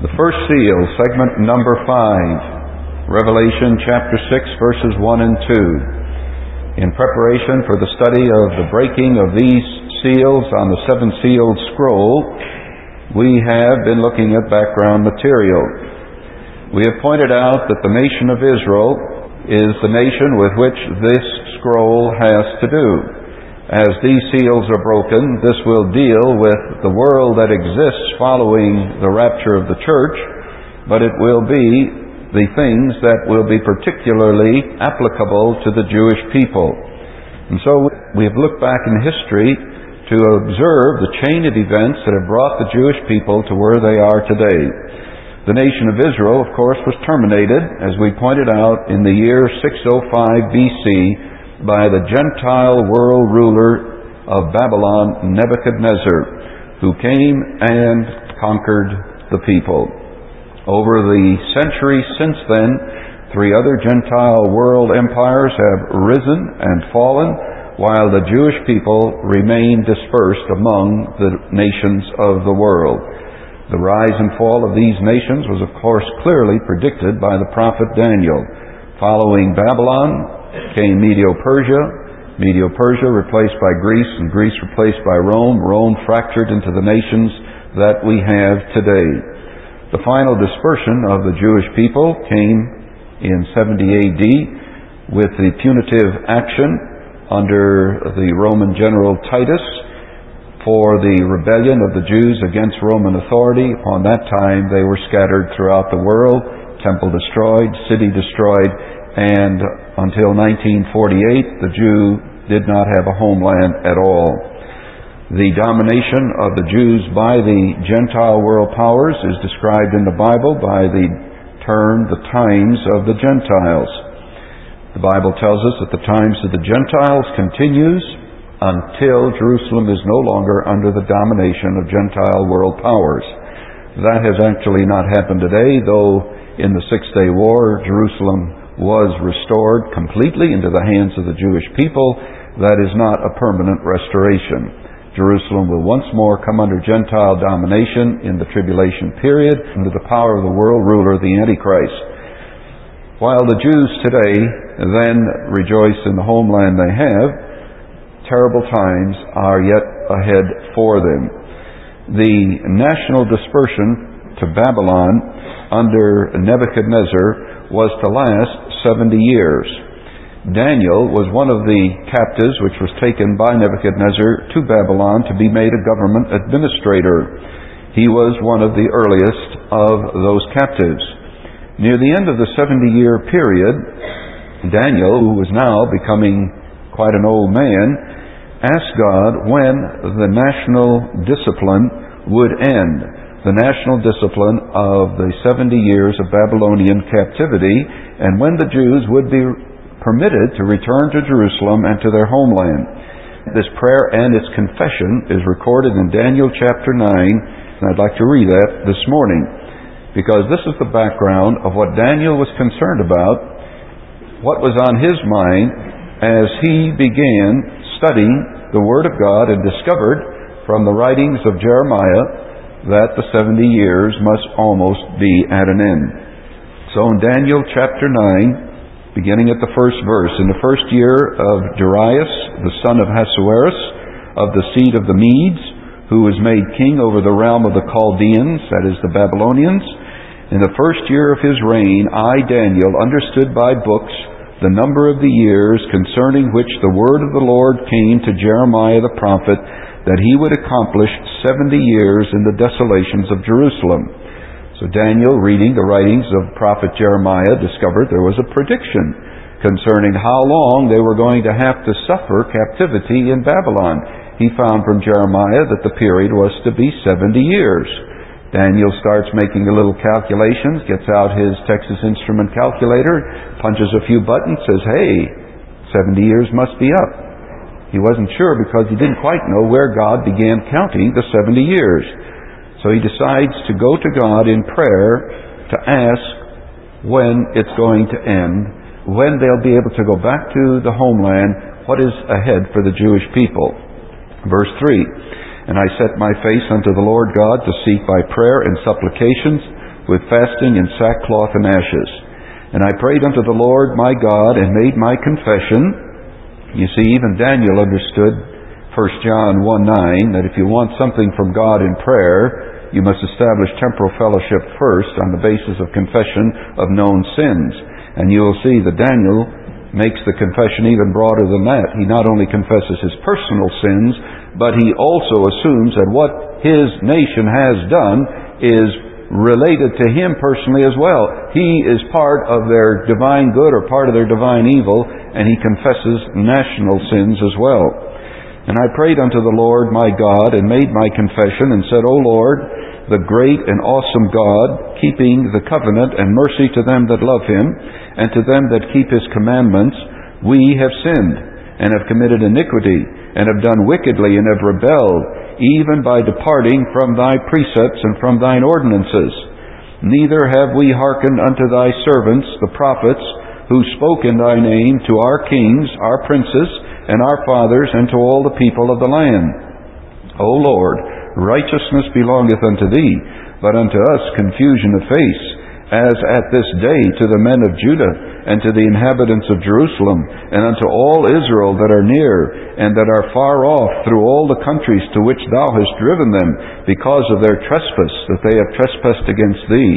The first seal, segment number 5, Revelation chapter 6, verses 1 and 2. In preparation for the study of the breaking of these seals on the seven-sealed scroll, we have been looking at background material. We have pointed out that the nation of Israel is the nation with which this scroll has to do. As these seals are broken, this will deal with the world that exists following the rapture of the church, but it will be the things that will be particularly applicable to the Jewish people. And so we have looked back in history to observe the chain of events that have brought the Jewish people to where they are today. The nation of Israel, of course, was terminated, as we pointed out, in the year 605 BC, by the Gentile world ruler of Babylon, Nebuchadnezzar, who came and conquered the people. Over the centuries since then, 3 other Gentile world empires have risen and fallen, while the Jewish people remain dispersed among the nations of the world. The rise and fall of these nations was, of course, clearly predicted by the prophet Daniel. Following Babylon came Medo-Persia. Medo-Persia replaced by Greece, and Greece replaced by Rome. Rome fractured into the nations that we have today. The final dispersion of the Jewish people came in 70 AD with the punitive action under the Roman general Titus for the rebellion of the Jews against Roman authority. Upon that time they were scattered throughout the world, temple destroyed, city destroyed, and until 1948, the Jew did not have a homeland at all. The domination of the Jews by the Gentile world powers is described in the Bible by the term, the times of the Gentiles. The Bible tells us that the times of the Gentiles continues until Jerusalem is no longer under the domination of Gentile world powers. That has actually not happened today, though in the Six-Day War, Jerusalem was restored completely into the hands of the Jewish people. That is not a permanent restoration. Jerusalem will once more come under Gentile domination in the tribulation period, under the power of the world ruler, the Antichrist. While the Jews today then rejoice in the homeland they have, terrible times are yet ahead for them. The national dispersion to Babylon under Nebuchadnezzar was to last 70 years. Daniel was one of the captives which was taken by Nebuchadnezzar to Babylon to be made a government administrator. He was one of the earliest of those captives. Near the end of the 70-year period, Daniel, who was now becoming quite an old man, asked God when the national discipline would end. The national discipline of the 70 years of Babylonian captivity, and when the Jews would be permitted to return to Jerusalem and to their homeland. This prayer and its confession is recorded in Daniel chapter 9, and I'd like to read that this morning, because this is the background of what Daniel was concerned about, what was on his mind as he began studying the Word of God and discovered from the writings of Jeremiah that the 70 years must almost be at an end. So in Daniel chapter 9, beginning at the first verse, in the first year of Darius, the son of Ahasuerus, of the seed of the Medes, who was made king over the realm of the Chaldeans, that is the Babylonians, in the first year of his reign, I, Daniel, understood by books the number of the years concerning which the word of the Lord came to Jeremiah the prophet, that he would accomplish 70 years in the desolations of Jerusalem. So Daniel, reading the writings of prophet Jeremiah, discovered there was a prediction concerning how long they were going to have to suffer captivity in Babylon. He found from Jeremiah that the period was to be 70 years. Daniel starts making a little calculations, gets out his Texas Instrument calculator, punches a few buttons, says, hey, 70 years must be up. He wasn't sure because he didn't quite know where God began counting the 70 years. So he decides to go to God in prayer to ask when it's going to end, when they'll be able to go back to the homeland, what is ahead for the Jewish people. Verse 3, And I set my face unto the Lord God to seek by prayer and supplications with fasting and sackcloth and ashes. And I prayed unto the Lord my God, and made my confession. You see, even Daniel understood 1 John 1:9, that if you want something from God in prayer, you must establish temporal fellowship first on the basis of confession of known sins. And you will see that Daniel makes the confession even broader than that. He not only confesses his personal sins, but he also assumes that what his nation has done is related to him personally as well. He is part of their divine good or part of their divine evil, and he confesses national sins as well. And I prayed unto the Lord my God, and made my confession, and said, O Lord, the great and awesome God, keeping the covenant and mercy to them that love him, and to them that keep his commandments, we have sinned, and have committed iniquity, and have done wickedly, and have rebelled, even by departing from thy precepts and from thine ordinances. Neither have we hearkened unto thy servants, the prophets, who spoke in thy name to our kings, our princes, and our fathers, and to all the people of the land. O Lord, righteousness belongeth unto thee, but unto us confusion of face, as at this day to the men of Judah, and to the inhabitants of Jerusalem, and unto all Israel that are near, and that are far off, through all the countries to which thou hast driven them, because of their trespass, that they have trespassed against thee.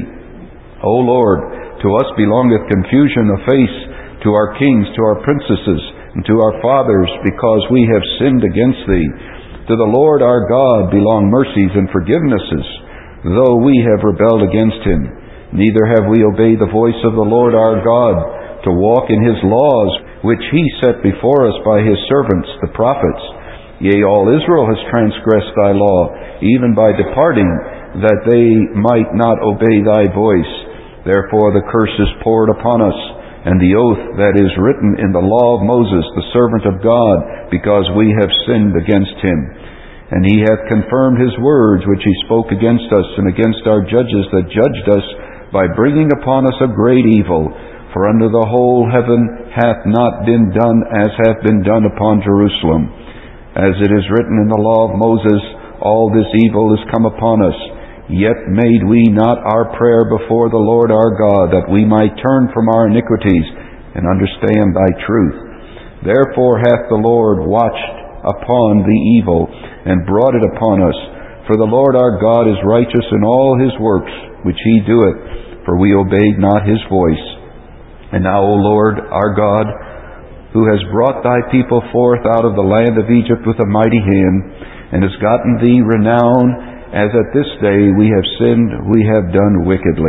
O Lord, to us belongeth confusion of face, to our kings, to our princesses, and to our fathers, because we have sinned against thee. To the Lord our God belong mercies and forgivenesses, though we have rebelled against him. Neither have we obeyed the voice of the Lord our God, to walk in his laws, which he set before us by his servants, the prophets. Yea, all Israel has transgressed thy law, even by departing, that they might not obey thy voice. Therefore the curse is poured upon us, and the oath that is written in the law of Moses, the servant of God, because we have sinned against him. And he hath confirmed his words, which he spoke against us, and against our judges that judged us, by bringing upon us a great evil. For under the whole heaven hath not been done as hath been done upon Jerusalem. As it is written in the law of Moses, all this evil is come upon us. Yet made we not our prayer before the Lord our God, that we might turn from our iniquities, and understand thy truth. Therefore hath the Lord watched upon the evil, and brought it upon us. For the Lord our God is righteous in all his works, which he doeth, for we obeyed not his voice. And now, O Lord our God, who has brought thy people forth out of the land of Egypt with a mighty hand, and has gotten thee renown, as at this day we have sinned, we have done wickedly.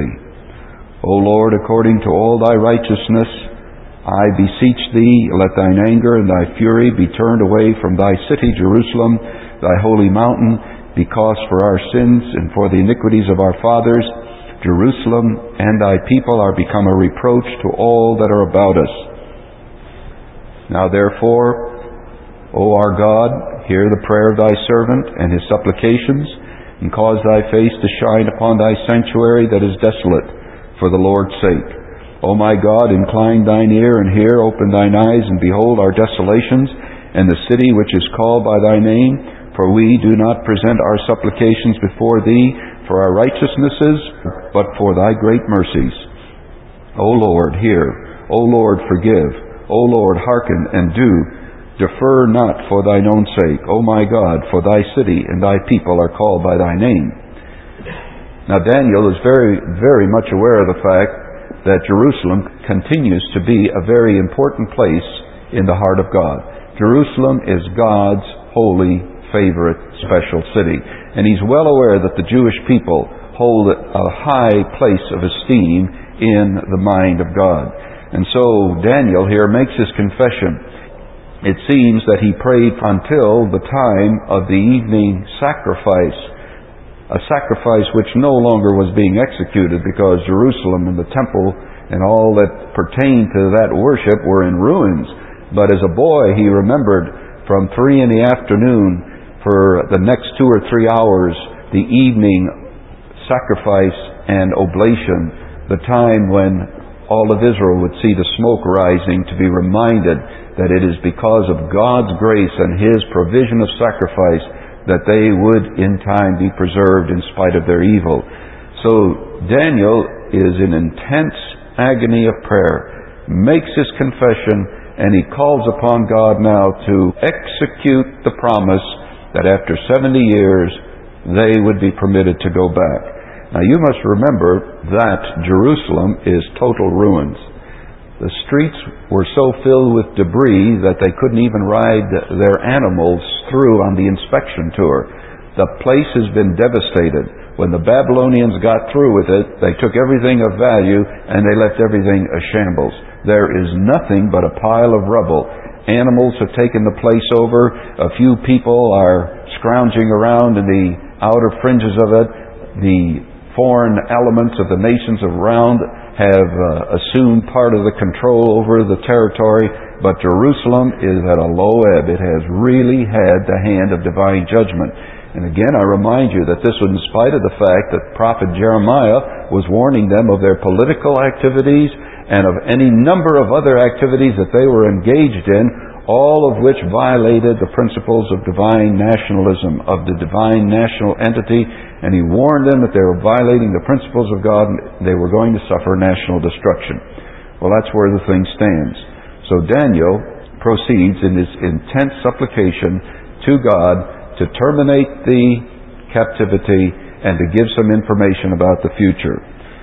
O Lord, according to all thy righteousness, I beseech thee, let thine anger and thy fury be turned away from thy city, Jerusalem, thy holy mountain, because for our sins and for the iniquities of our fathers, Jerusalem and thy people are become a reproach to all that are about us. Now therefore, O our God, hear the prayer of thy servant and his supplications, and cause thy face to shine upon thy sanctuary that is desolate, for the Lord's sake. O my God, incline thine ear and hear, open thine eyes and behold our desolations, and the city which is called by thy name. For we do not present our supplications before thee for our righteousnesses, but for thy great mercies. O Lord, hear. O Lord, forgive. O Lord, hearken and do. Defer not for thine own sake, O my God, for thy city and thy people are called by thy name. Now Daniel is very, very much aware of the fact that Jerusalem continues to be a very important place in the heart of God. Jerusalem is God's holy, favorite, special city. And he's well aware that the Jewish people hold a high place of esteem in the mind of God. And so Daniel here makes his confession. It seems that he prayed until the time of the evening sacrifice, a sacrifice which no longer was being executed because Jerusalem and the temple and all that pertained to that worship were in ruins. But as a boy, he remembered from 3 p.m. for the next 2 or 3 hours, the evening sacrifice and oblation, the time when all of Israel would see the smoke rising, to be reminded that it is because of God's grace and his provision of sacrifice that they would in time be preserved in spite of their evil. So Daniel is in intense agony of prayer, makes his confession, and he calls upon God now to execute the promise that after 70 years they would be permitted to go back. Now you must remember that Jerusalem is total ruins. The streets were so filled with debris that they couldn't even ride their animals through on the inspection tour. The place has been devastated. When the Babylonians got through with it, they took everything of value and they left everything a shambles. There is nothing but a pile of rubble. Animals have taken the place over. A few people are scrounging around in the outer fringes of it. The foreign elements of the nations around have assumed part of the control over the territory, but Jerusalem is at a low ebb. It has really had the hand of divine judgment. And again, I remind you that this was in spite of the fact that prophet Jeremiah was warning them of their political activities and of any number of other activities that they were engaged in, all of which violated the principles of divine nationalism, of the divine national entity, and he warned them that they were violating the principles of God and they were going to suffer national destruction. Well, that's where the thing stands. So Daniel proceeds in his intense supplication to God to terminate the captivity and to give some information about the future.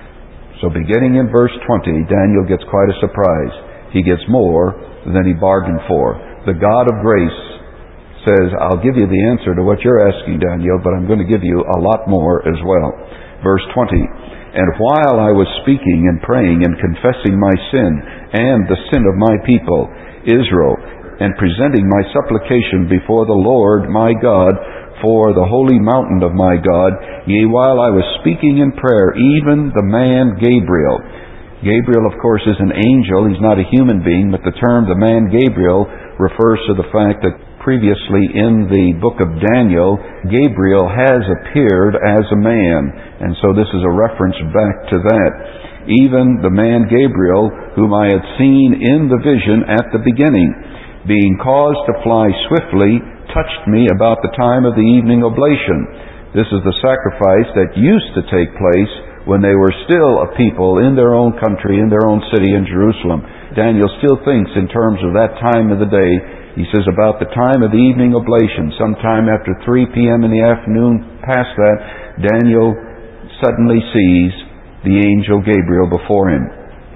So beginning in verse 20, Daniel gets quite a surprise. He gets more than he bargained for. The God of grace says, I'll give you the answer to what you're asking, Daniel, but I'm going to give you a lot more as well. Verse 20, and while I was speaking and praying and confessing my sin and the sin of my people, Israel, and presenting my supplication before the Lord my God for the holy mountain of my God, yea, while I was speaking in prayer, even the man Gabriel. Gabriel, of course, is an angel. He's not a human being, but the term the man Gabriel refers to the fact that previously in the book of Daniel, Gabriel has appeared as a man. And so this is a reference back to that. Even the man Gabriel, whom I had seen in the vision at the beginning, being caused to fly swiftly, touched me about the time of the evening oblation. This is the sacrifice that used to take place when they were still a people in their own country, in their own city in Jerusalem. Daniel still thinks in terms of that time of the day. He says about the time of the evening oblation, sometime after 3 p.m. in the afternoon, past that, Daniel suddenly sees the angel Gabriel before him.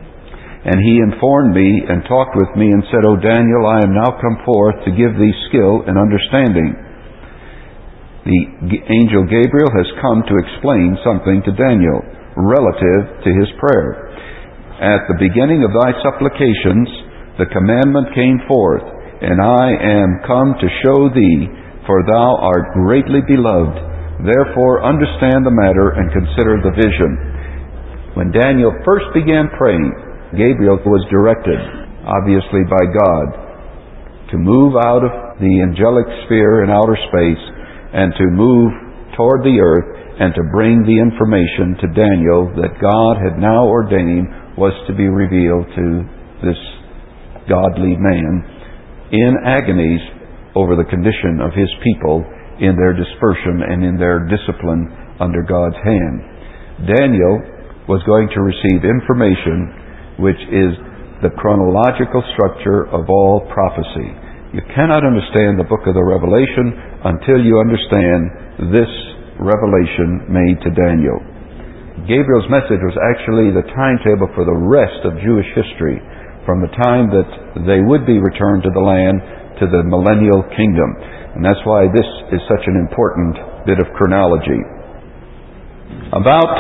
And he informed me and talked with me and said, O Daniel, I am now come forth to give thee skill and understanding. The angel Gabriel has come to explain something to Daniel relative to his prayer. At the beginning of thy supplications, the commandment came forth, and I am come to show thee, for thou art greatly beloved. Therefore understand the matter and consider the vision. When Daniel first began praying, Gabriel was directed, obviously by God, to move out of the angelic sphere in outer space and to move toward the earth and to bring the information to Daniel that God had now ordained was to be revealed to this godly man in agonies over the condition of his people in their dispersion and in their discipline under God's hand. Daniel was going to receive information which is the chronological structure of all prophecy. You cannot understand the book of the Revelation until you understand this revelation made to Daniel. Gabriel's message was actually the timetable for the rest of Jewish history, from the time that they would be returned to the land to the millennial kingdom. And that's why this is such an important bit of chronology. About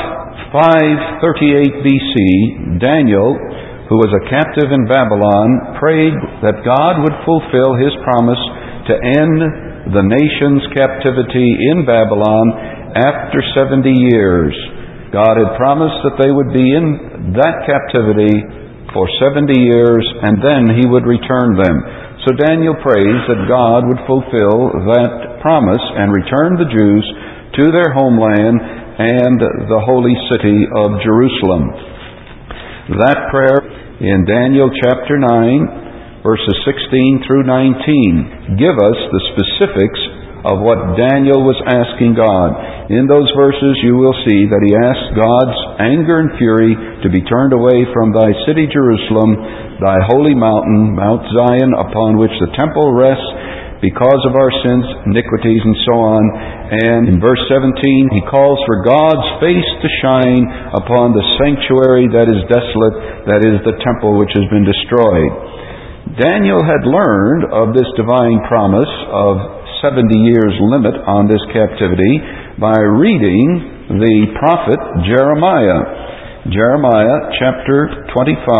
538 BC, Daniel, who was a captive in Babylon, prayed that God would fulfill his promise to end the nation's captivity in Babylon after 70 years. God had promised that they would be in that captivity for 70 years and then he would return them. So Daniel prays that God would fulfill that promise and return the Jews to their homeland and the holy city of Jerusalem. That prayer in Daniel chapter 9, verses 16 through 19, give us the specifics of what Daniel was asking God. In those verses you will see that he asked God's anger and fury to be turned away from thy city Jerusalem, thy holy mountain, Mount Zion, upon which the temple rests, because of our sins, iniquities, and so on. And in verse 17, he calls for God's face to shine upon the sanctuary that is desolate, that is the temple which has been destroyed. Daniel had learned of this divine promise of 70 years limit on this captivity by reading the prophet Jeremiah. Jeremiah chapter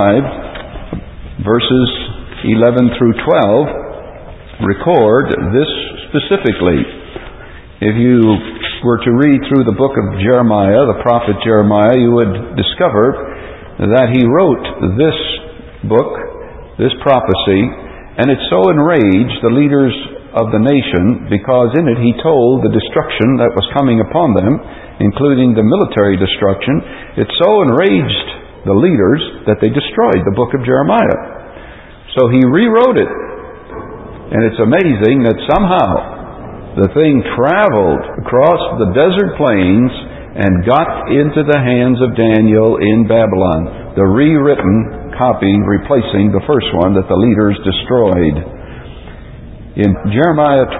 25, verses 11 through 12, record this specifically. If you were to read through the book of Jeremiah, the prophet Jeremiah, you would discover that he wrote this book, this prophecy, and it so enraged the leaders of the nation because in it he told the destruction that was coming upon them, including the military destruction. It so enraged the leaders that they destroyed the book of Jeremiah. So he rewrote it. And it's amazing that somehow the thing traveled across the desert plains and got into the hands of Daniel in Babylon, the rewritten copy replacing the first one that the leaders destroyed. In Jeremiah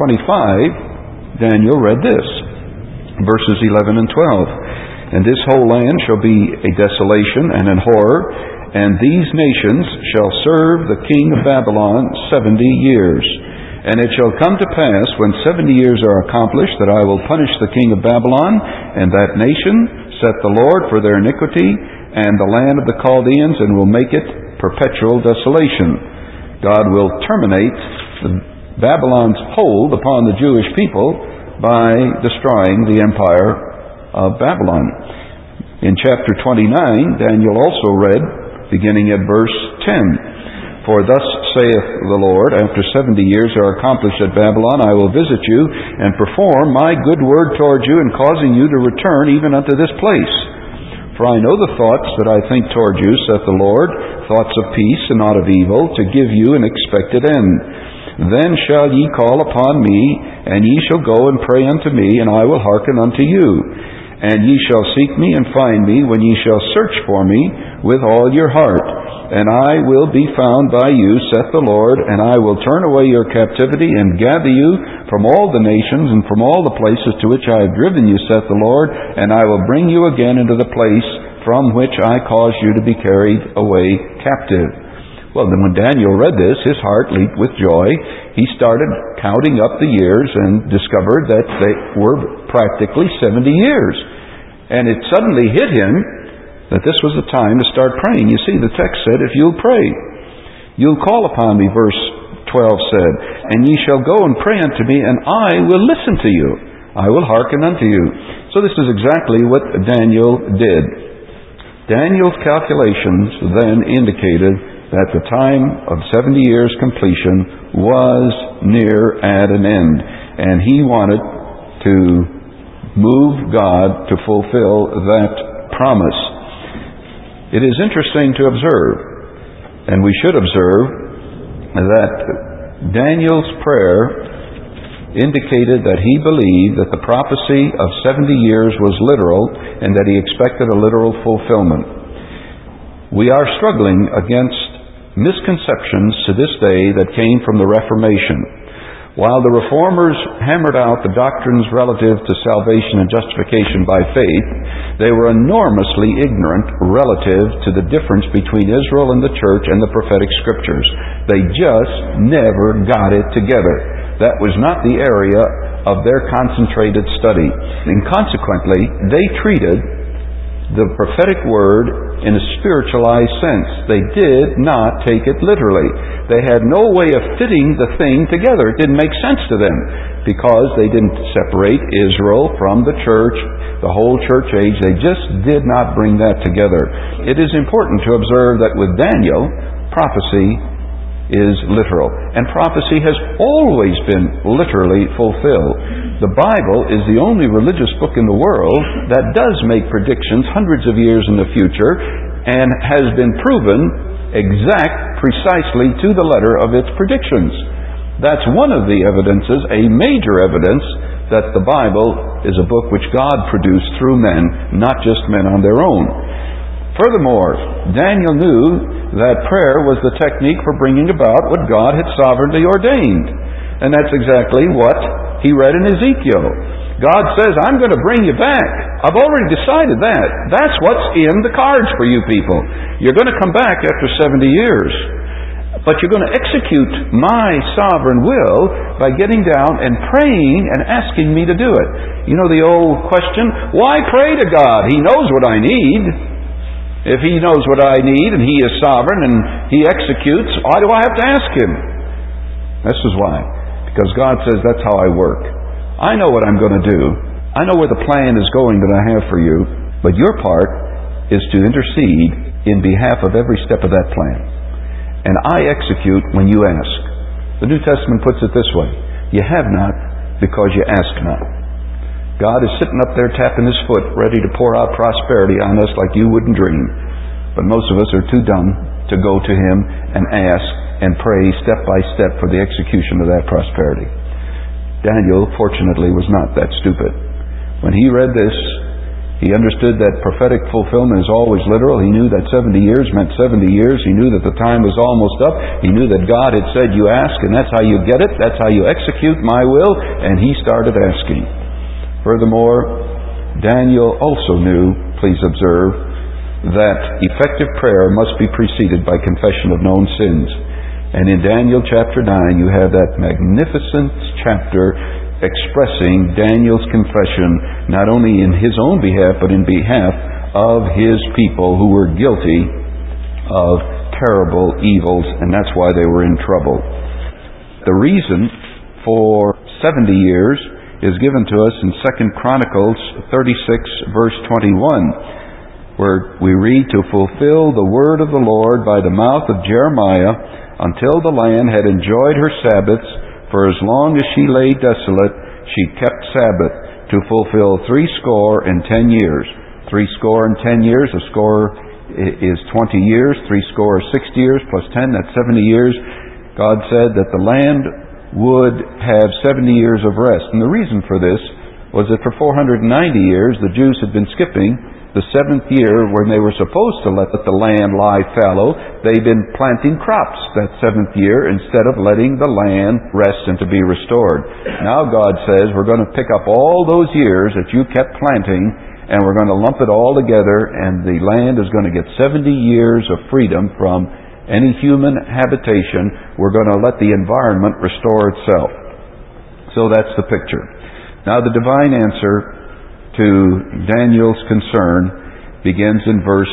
25, Daniel read this, verses 11 and 12. And this whole land shall be a desolation and an horror, and these nations shall serve the king of Babylon 70 years. And it shall come to pass, when 70 years are accomplished, that I will punish the king of Babylon and that nation, saith the Lord, for their iniquity, and the land of the Chaldeans, and will make it perpetual desolation. God will terminate Babylon's hold upon the Jewish people by destroying the empire of Babylon. In chapter 29, Daniel also read, beginning at verse 10, For thus saith the Lord, after 70 years are accomplished at Babylon, I will visit you, and perform my good word toward you, in causing you to return even unto this place. For I know the thoughts that I think toward you, saith the Lord, thoughts of peace and not of evil, to give you an expected end. Then shall ye call upon me, and ye shall go and pray unto me, and I will hearken unto you. And ye shall seek me and find me, when ye shall search for me with all your heart. And I will be found by you, saith the Lord, and I will turn away your captivity, and gather you from all the nations, and from all the places to which I have driven you, saith the Lord, and I will bring you again into the place from which I caused you to be carried away captive. Well, then when Daniel read this, his heart leaped with joy. He started counting up the years and discovered that they were practically 70 years. And it suddenly hit him that this was the time to start praying. You see, the text said, if you'll pray, you'll call upon me, verse 12 said, and ye shall go and pray unto me, and I will listen to you. I will hearken unto you. So this is exactly what Daniel did. Daniel's calculations then indicated that the time of 70 years completion was near at an end. And he wanted to move God to fulfill that promise. It is interesting to observe, and we should observe, that Daniel's prayer indicated that he believed that the prophecy of 70 years was literal and that he expected a literal fulfillment. We are struggling against misconceptions to this day that came from the Reformation. While the Reformers hammered out the doctrines relative to salvation and justification by faith, they were enormously ignorant relative to the difference between Israel and the church and the prophetic scriptures. They just never got it together. That was not the area of their concentrated study. And consequently, they treated the prophetic word in a spiritualized sense. They did not take it literally. They had no way of fitting the thing together. It didn't make sense to them because they didn't separate Israel from the church, the whole church age. They just did not bring that together. It is important to observe that with Daniel, prophecy is literal. And prophecy has always been literally fulfilled. The Bible is the only religious book in the world that does make predictions hundreds of years in the future and has been proven exact precisely to the letter of its predictions. That's one of the evidences, a major evidence, that the Bible is a book which God produced through men, not just men on their own. Furthermore, Daniel knew that prayer was the technique for bringing about what God had sovereignly ordained. And that's exactly what he read in Ezekiel. God says, I'm going to bring you back. I've already decided that. That's what's in the cards for you people. You're going to come back after 70 years. But you're going to execute my sovereign will by getting down and praying and asking me to do it. You know the old question, why pray to God? He knows what I need. If He knows what I need and He is sovereign and He executes, why do I have to ask Him? This is why. Because God says, that's how I work. I know what I'm going to do. I know where the plan is going that I have for you. But your part is to intercede in behalf of every step of that plan. And I execute when you ask. The New Testament puts it this way. You have not because you ask not. God is sitting up there tapping His foot, ready to pour out prosperity on us like you wouldn't dream. But most of us are too dumb to go to Him and ask and pray step by step for the execution of that prosperity. Daniel, fortunately, was not that stupid. When he read this, he understood that prophetic fulfillment is always literal. He knew that 70 years meant 70 years. He knew that the time was almost up. He knew that God had said, you ask, and that's how you get it. That's how you execute my will. And he started asking. Furthermore, Daniel also knew, please observe, that effective prayer must be preceded by confession of known sins. And in Daniel chapter 9, you have that magnificent chapter expressing Daniel's confession, not only in his own behalf, but in behalf of his people who were guilty of terrible evils, and that's why they were in trouble. The reason for 70 years is given to us in 2 Chronicles 36, verse 21, where we read, to fulfill the word of the Lord by the mouth of Jeremiah, until the land had enjoyed her Sabbaths, for as long as she lay desolate, she kept Sabbath, to fulfill 70 years. 70 years, a score is 20 years, 60 years, plus 10, that's 70 years. God said that the land would have 70 years of rest. And the reason for this was that for 490 years, the Jews had been skipping the seventh year when they were supposed to let the land lie fallow. They'd been planting crops that seventh year instead of letting the land rest and to be restored. Now God says, we're going to pick up all those years that you kept planting and we're going to lump it all together, and the land is going to get 70 years of freedom from any human habitation. We're going to let the environment restore itself. So that's the picture. Now the divine answer to Daniel's concern begins in verse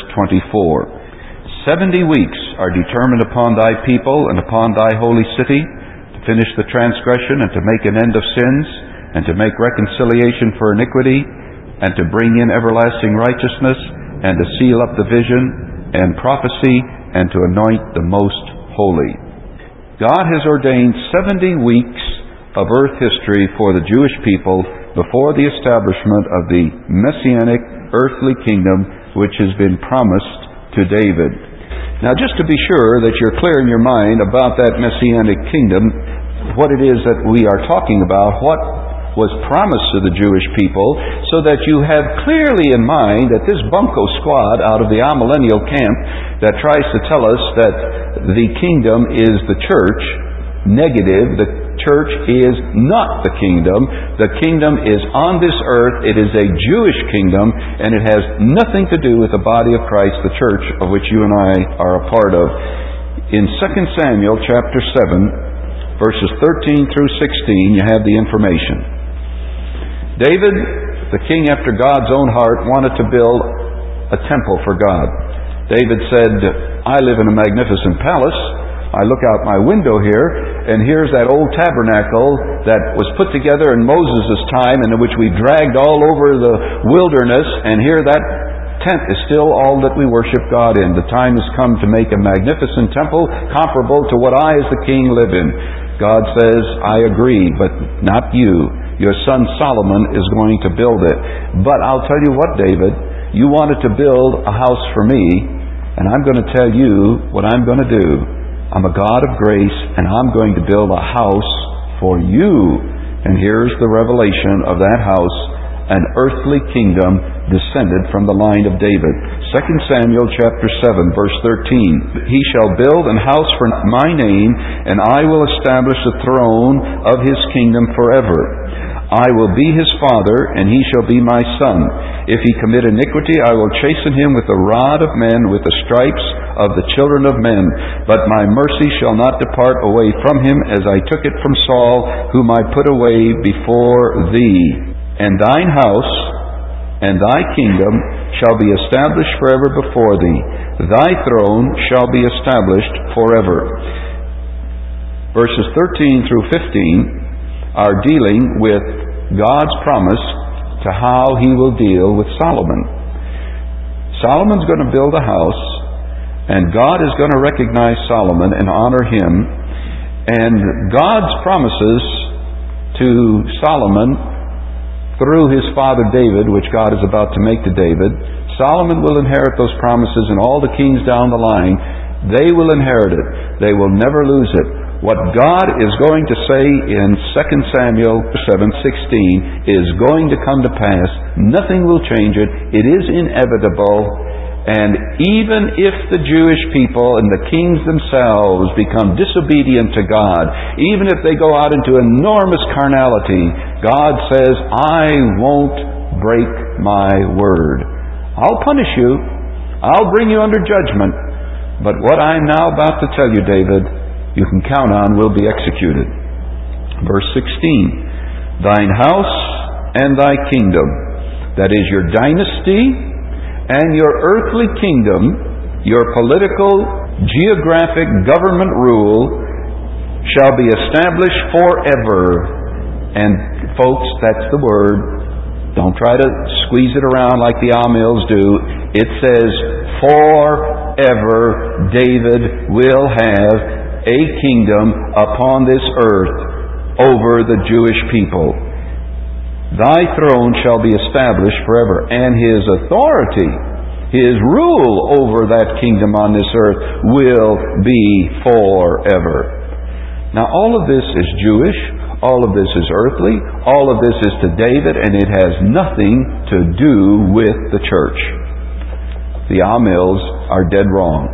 24. 70 weeks are determined upon thy people and upon thy holy city, to finish the transgression and to make an end of sins, and to make reconciliation for iniquity, and to bring in everlasting righteousness, and to seal up the vision and prophecy, and to anoint the most holy. God has ordained 70 weeks of earth history for the Jewish people before the establishment of the messianic earthly kingdom which has been promised to David. Now, just to be sure that you're clear in your mind about that messianic kingdom, what it is that we are talking about, what was promised to the Jewish people, so that you have clearly in mind that this bunco squad out of the amillennial camp that tries to tell us that the kingdom is the church, negative, the church is not the kingdom. The kingdom is on this earth. It is a Jewish kingdom, and it has nothing to do with the body of Christ, the church, of which you and I are a part of. In 2 Samuel chapter 7, verses 13 through 16, you have the information. David, the king after God's own heart, wanted to build a temple for God. David said, I live in a magnificent palace. I look out my window here, and here's that old tabernacle that was put together in Moses' time, and in which we dragged all over the wilderness, and here that tent is still all that we worship God in. The time has come to make a magnificent temple comparable to what I as the king live in. God says, I agree, but not you. Your son Solomon is going to build it. But I'll tell you what, David, you wanted to build a house for me, and I'm going to tell you what I'm going to do. I'm a God of grace, and I'm going to build a house for you. And here's the revelation of that house, an earthly kingdom descended from the line of David. 2 Samuel chapter 7, verse 13. He shall build an house for my name, and I will establish the throne of his kingdom forever. I will be his father, and he shall be my son. If he commit iniquity, I will chasten him with the rod of men, with the stripes of the children of men. But my mercy shall not depart away from him, as I took it from Saul, whom I put away before thee. And thine house and thy kingdom shall be established forever before thee. Thy throne shall be established forever. Verses 13 through 15 are dealing with God's promise to how He will deal with Solomon. Solomon's going to build a house, and God is going to recognize Solomon and honor him. And God's promises to Solomon through his father David, which God is about to make to David, Solomon will inherit those promises, and all the kings down the line, they will inherit it. They will never lose it. What God is going to say in 2 Samuel 7:16 is going to come to pass. Nothing will change it. It is inevitable. And even if the Jewish people and the kings themselves become disobedient to God, even if they go out into enormous carnality, God says, I won't break my word. I'll punish you. I'll bring you under judgment. But what I'm now about to tell you, David, you can count on will be executed. Verse 16, thine house and thy kingdom, that is your dynasty, and your earthly kingdom, your political, geographic government rule, shall be established forever. And folks, that's the word. Don't try to squeeze it around like the Amils do. It says, forever David will have a kingdom upon this earth over the Jewish people. Thy throne shall be established forever, and his authority, his rule over that kingdom on this earth will be forever. Now all of this is Jewish, all of this is earthly, all of this is to David, and it has nothing to do with the church. The Amils are dead wrong.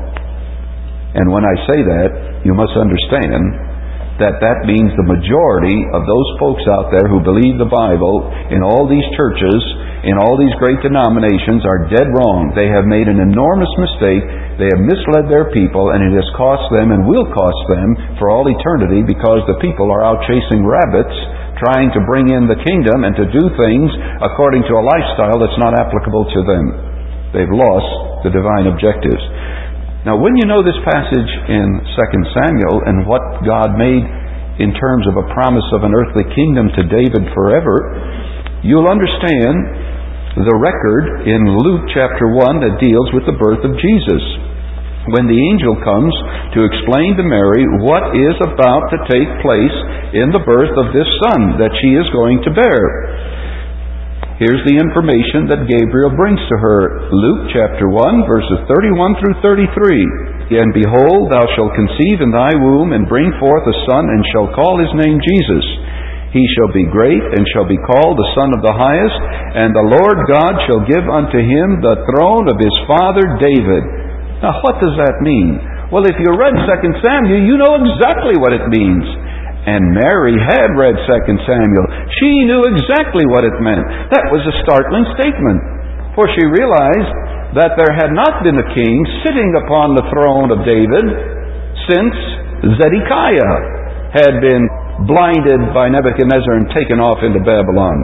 And when I say that, you must understand that means the majority of those folks out there who believe the Bible in all these churches, in all these great denominations, are dead wrong. They have made an enormous mistake. They have misled their people, and it has cost them and will cost them for all eternity, because the people are out chasing rabbits, trying to bring in the kingdom and to do things according to a lifestyle that's not applicable to them. They've lost the divine objectives. Now, when you know this passage in 2 Samuel and what God made in terms of a promise of an earthly kingdom to David forever, you'll understand the record in Luke chapter 1 that deals with the birth of Jesus. When the angel comes to explain to Mary what is about to take place in the birth of this son that she is going to bear. Here's the information that Gabriel brings to her. Luke chapter 1, verses 31 through 33. And behold, thou shalt conceive in thy womb, and bring forth a son, and shall call his name Jesus. He shall be great, and shall be called the Son of the Highest. And the Lord God shall give unto him the throne of his father David. Now what does that mean? Well, if you read 2 Samuel, you know exactly what it means. And Mary had read 2 Samuel. She knew exactly what it meant. That was a startling statement. For she realized that there had not been a king sitting upon the throne of David since Zedekiah had been blinded by Nebuchadnezzar and taken off into Babylon.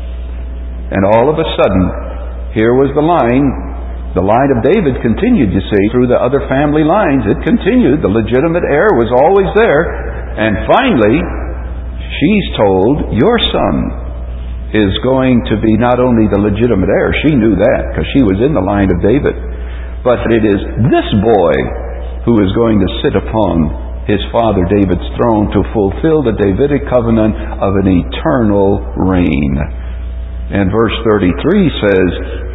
And all of a sudden, here was the line. The line of David continued, you see, through the other family lines. It continued. The legitimate heir was always there. And finally, she's told, your son is going to be not only the legitimate heir, she knew that because she was in the line of David, but it is this boy who is going to sit upon his father David's throne to fulfill the Davidic covenant of an eternal reign. And verse 33 says,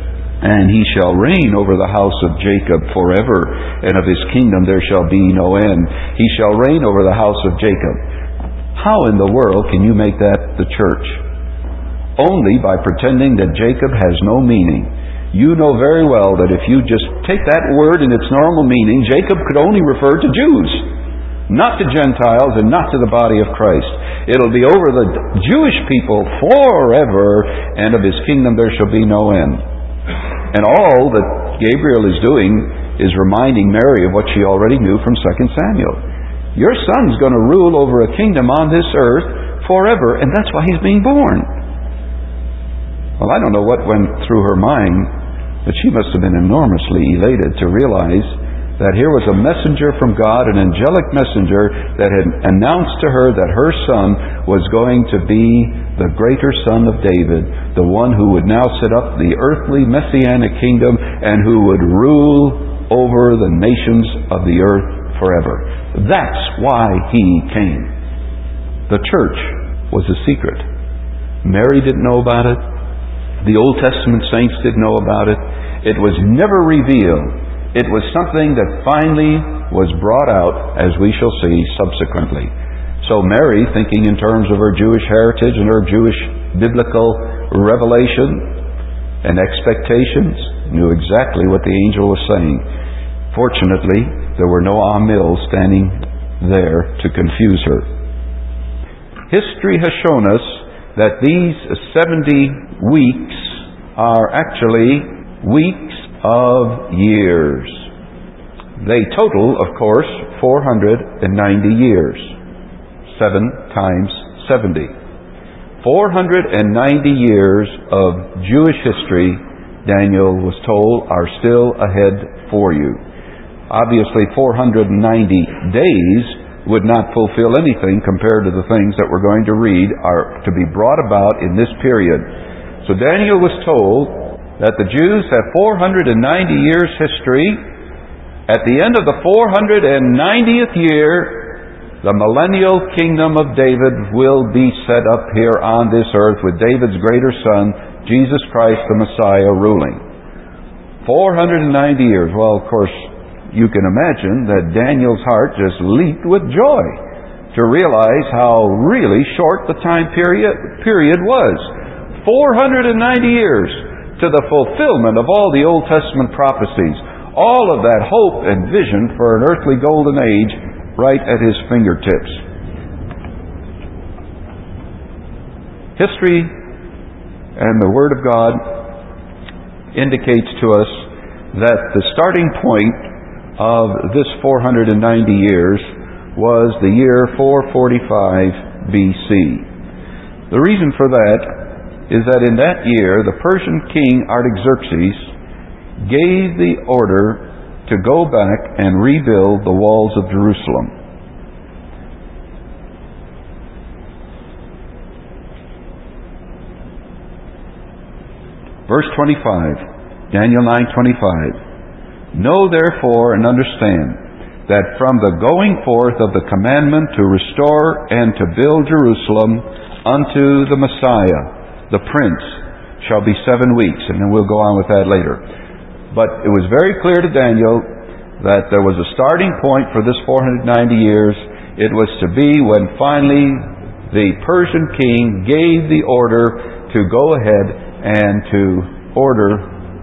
And he shall reign over the house of Jacob forever, and of his kingdom there shall be no end. He shall reign over the house of Jacob. How in the world can you make that the church? Only by pretending that Jacob has no meaning. You know very well that if you just take that word in its normal meaning, Jacob could only refer to Jews, not to Gentiles and not to the body of Christ. It'll be over the Jewish people forever, and of his kingdom there shall be no end. And all that Gabriel is doing is reminding Mary of what she already knew from 2 Samuel. Your son's going to rule over a kingdom on this earth forever, and that's why he's being born. Well, I don't know what went through her mind, but she must have been enormously elated to realize that here was a messenger from God, an angelic messenger that had announced to her that her son was going to be the greater son of David, the one who would now set up the earthly messianic kingdom and who would rule over the nations of the earth forever. That's why he came. The church was a secret. Mary didn't know about it. The Old Testament saints didn't know about it. It was never revealed. It was something that finally was brought out, as we shall see subsequently. So Mary, thinking in terms of her Jewish heritage and her Jewish biblical revelation and expectations, knew exactly what the angel was saying. Fortunately, there were no Amil standing there to confuse her. History has shown us that these 70 weeks are actually weeks of years. They total, of course, 490 years. 7 times 70. 490 years of Jewish history, Daniel was told, are still ahead for you. Obviously, 490 days would not fulfill anything compared to the things that we're going to read are to be brought about in this period. So Daniel was told that the Jews have 490 years history. At the end of the 490th year, the millennial kingdom of David will be set up here on this earth with David's greater son, Jesus Christ the Messiah, ruling. 490 years. Well, of course, you can imagine that Daniel's heart just leaped with joy to realize how really short the time period was. 490 years to the fulfillment of all the Old Testament prophecies. All of that hope and vision for an earthly golden age right at his fingertips. History and the Word of God indicates to us that the starting point of this 490 years was the year 445 BC. The reason for that is that in that year, the Persian king Artaxerxes gave the order to go back and rebuild the walls of Jerusalem. Verse 25, Daniel 9:25. Know therefore and understand that from the going forth of the commandment to restore and to build Jerusalem unto the Messiah, the Prince, shall be 7 weeks, and then we'll go on with that later. But it was very clear to Daniel that there was a starting point for this 490 years. It was to be when finally the Persian king gave the order to go ahead and to order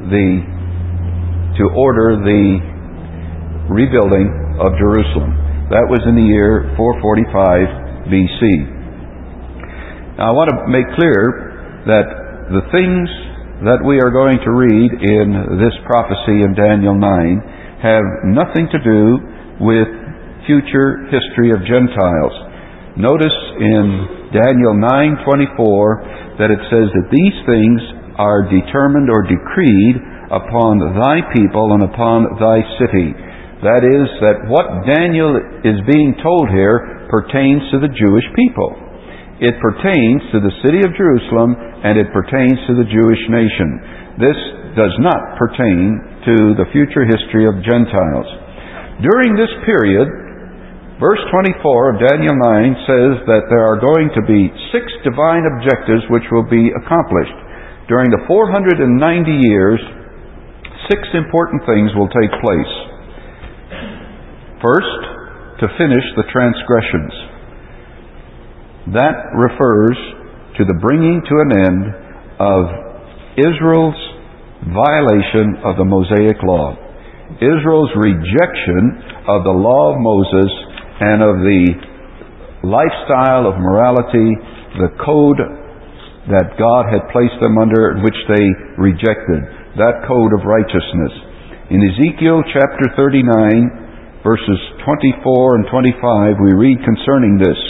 the rebuilding of Jerusalem. That was in the year 445 BC. Now I want to make clear that the things that we are going to read in this prophecy in Daniel 9 have nothing to do with future history of Gentiles. Notice in Daniel 9:24 that it says that these things are determined or decreed upon thy people and upon thy city. That is, that what Daniel is being told here pertains to the Jewish people. It pertains to the city of Jerusalem, and it pertains to the Jewish nation. This does not pertain to the future history of Gentiles. During this period, verse 24 of Daniel 9 says that there are going to be 6 divine objectives which will be accomplished. During the 490 years 6 important things will take place. First, to finish the transgressions. That refers to the bringing to an end of Israel's violation of the Mosaic Law. Israel's rejection of the law of Moses and of the lifestyle of morality, the code that God had placed them under, which they rejected, that code of righteousness. In Ezekiel chapter 39, verses 24 and 25, we read concerning this.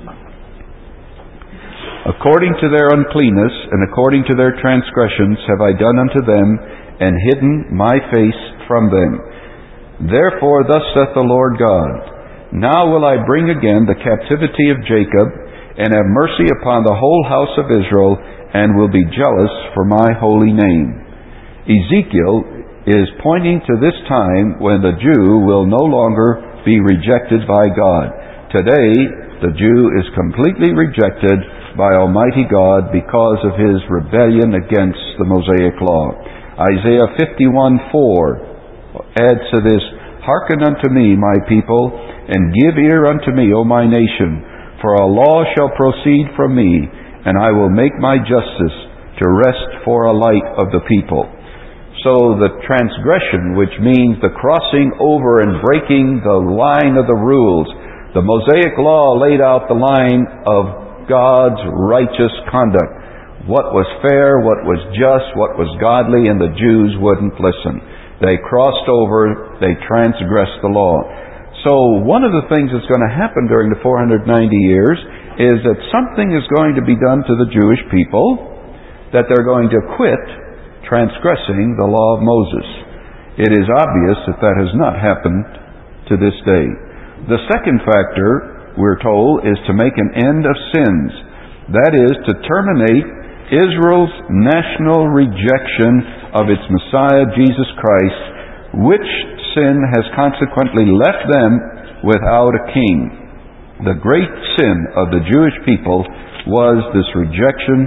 According to their uncleanness and according to their transgressions have I done unto them, and hidden my face from them. Therefore thus saith the Lord God, now will I bring again the captivity of Jacob, and have mercy upon the whole house of Israel, and will be jealous for my holy name. Ezekiel is pointing to this time when the Jew will no longer be rejected by God. Today, the Jew is completely rejected by Almighty God because of his rebellion against the Mosaic Law. Isaiah 51:4 adds to this, hearken unto me, my people, and give ear unto me, O my nation, for a law shall proceed from me, and I will make my justice to rest for a light of the people. So the transgression, which means the crossing over and breaking the line of the rules, the Mosaic Law laid out the line of God's righteous conduct. What was fair, what was just, what was godly, and the Jews wouldn't listen. They crossed over, they transgressed the law. So one of the things that's going to happen during the 490 years is that something is going to be done to the Jewish people, that they're going to quit transgressing the law of Moses. It is obvious that that has not happened to this day. The second factor, we're told, is to make an end of sins. That is, to terminate Israel's national rejection of its Messiah, Jesus Christ, which sin has consequently left them without a king. The great sin of the Jewish people was this rejection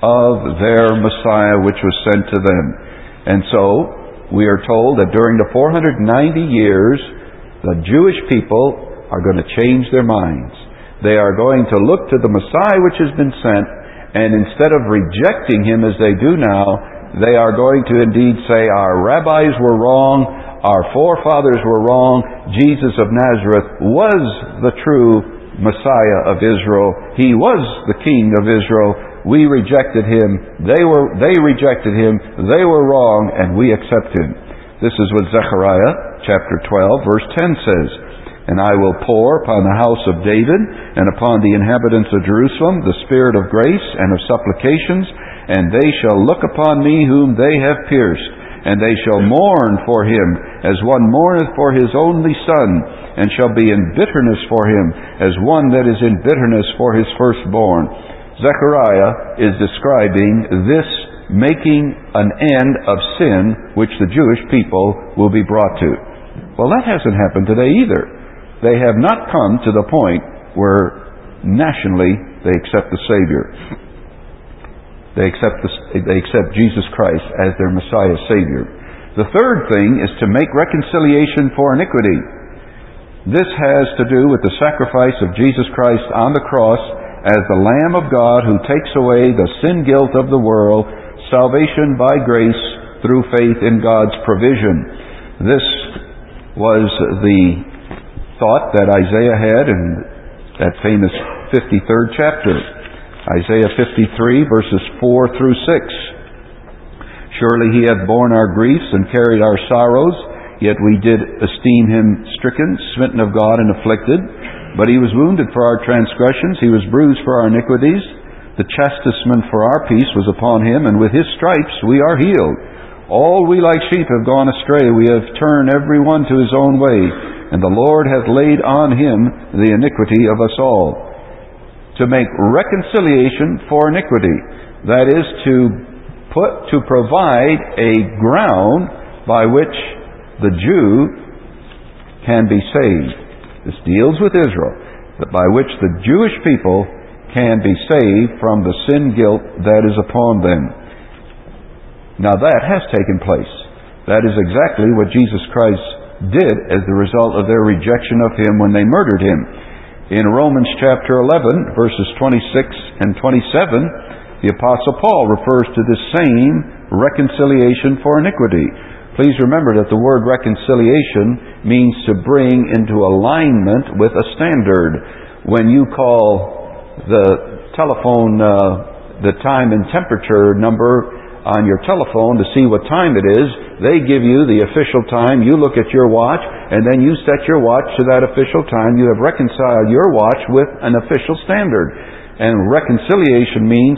of their Messiah, which was sent to them. And so, we are told that during the 490 years, the Jewish people are going to change their minds. They are going to look to the Messiah which has been sent, and instead of rejecting Him as they do now, they are going to indeed say, our rabbis were wrong, our forefathers were wrong, Jesus of Nazareth was the true Messiah of Israel. He was the King of Israel. We rejected Him. They rejected Him. They were wrong, and we accept Him. This is what Zechariah chapter 12 verse 10 says. And I will pour upon the house of David and upon the inhabitants of Jerusalem the spirit of grace and of supplications, and they shall look upon me whom they have pierced, and they shall mourn for him as one mourneth for his only son, and shall be in bitterness for him as one that is in bitterness for his firstborn. Zechariah is describing this making an end of sin which the Jewish people will be brought to. Well, that hasn't happened today either. They have not come to the point where nationally they accept the Savior. They accept Jesus Christ as their Messiah Savior. The third thing is to make reconciliation for iniquity. This has to do with the sacrifice of Jesus Christ on the cross as the Lamb of God who takes away the sin guilt of the world, salvation by grace through faith in God's provision. This was the thought that Isaiah had in that famous 53rd chapter. Isaiah 53 verses 4 through 6. Surely He hath borne our griefs and carried our sorrows, yet we did esteem Him stricken, smitten of God, and afflicted. But He was wounded for our transgressions, He was bruised for our iniquities. The chastisement for our peace was upon Him, and with His stripes we are healed. All we like sheep have gone astray, we have turned every one to his own way, and the Lord hath laid on Him the iniquity of us all. To make reconciliation for iniquity, that is to provide a ground by which the Jew can be saved. This deals with Israel, but by which the Jewish people can be saved from the sin guilt that is upon them. Now that has taken place. That is exactly what Jesus Christ did as the result of their rejection of Him when they murdered Him. In Romans chapter 11, verses 26 and 27, the Apostle Paul refers to this same reconciliation for iniquity. Please remember that the word reconciliation means to bring into alignment with a standard. When you call the telephone, the time and temperature number on your telephone to see what time it is, they give you the official time. You look at your watch, and then you set your watch to that official time. You have reconciled your watch with an official standard. And reconciliation means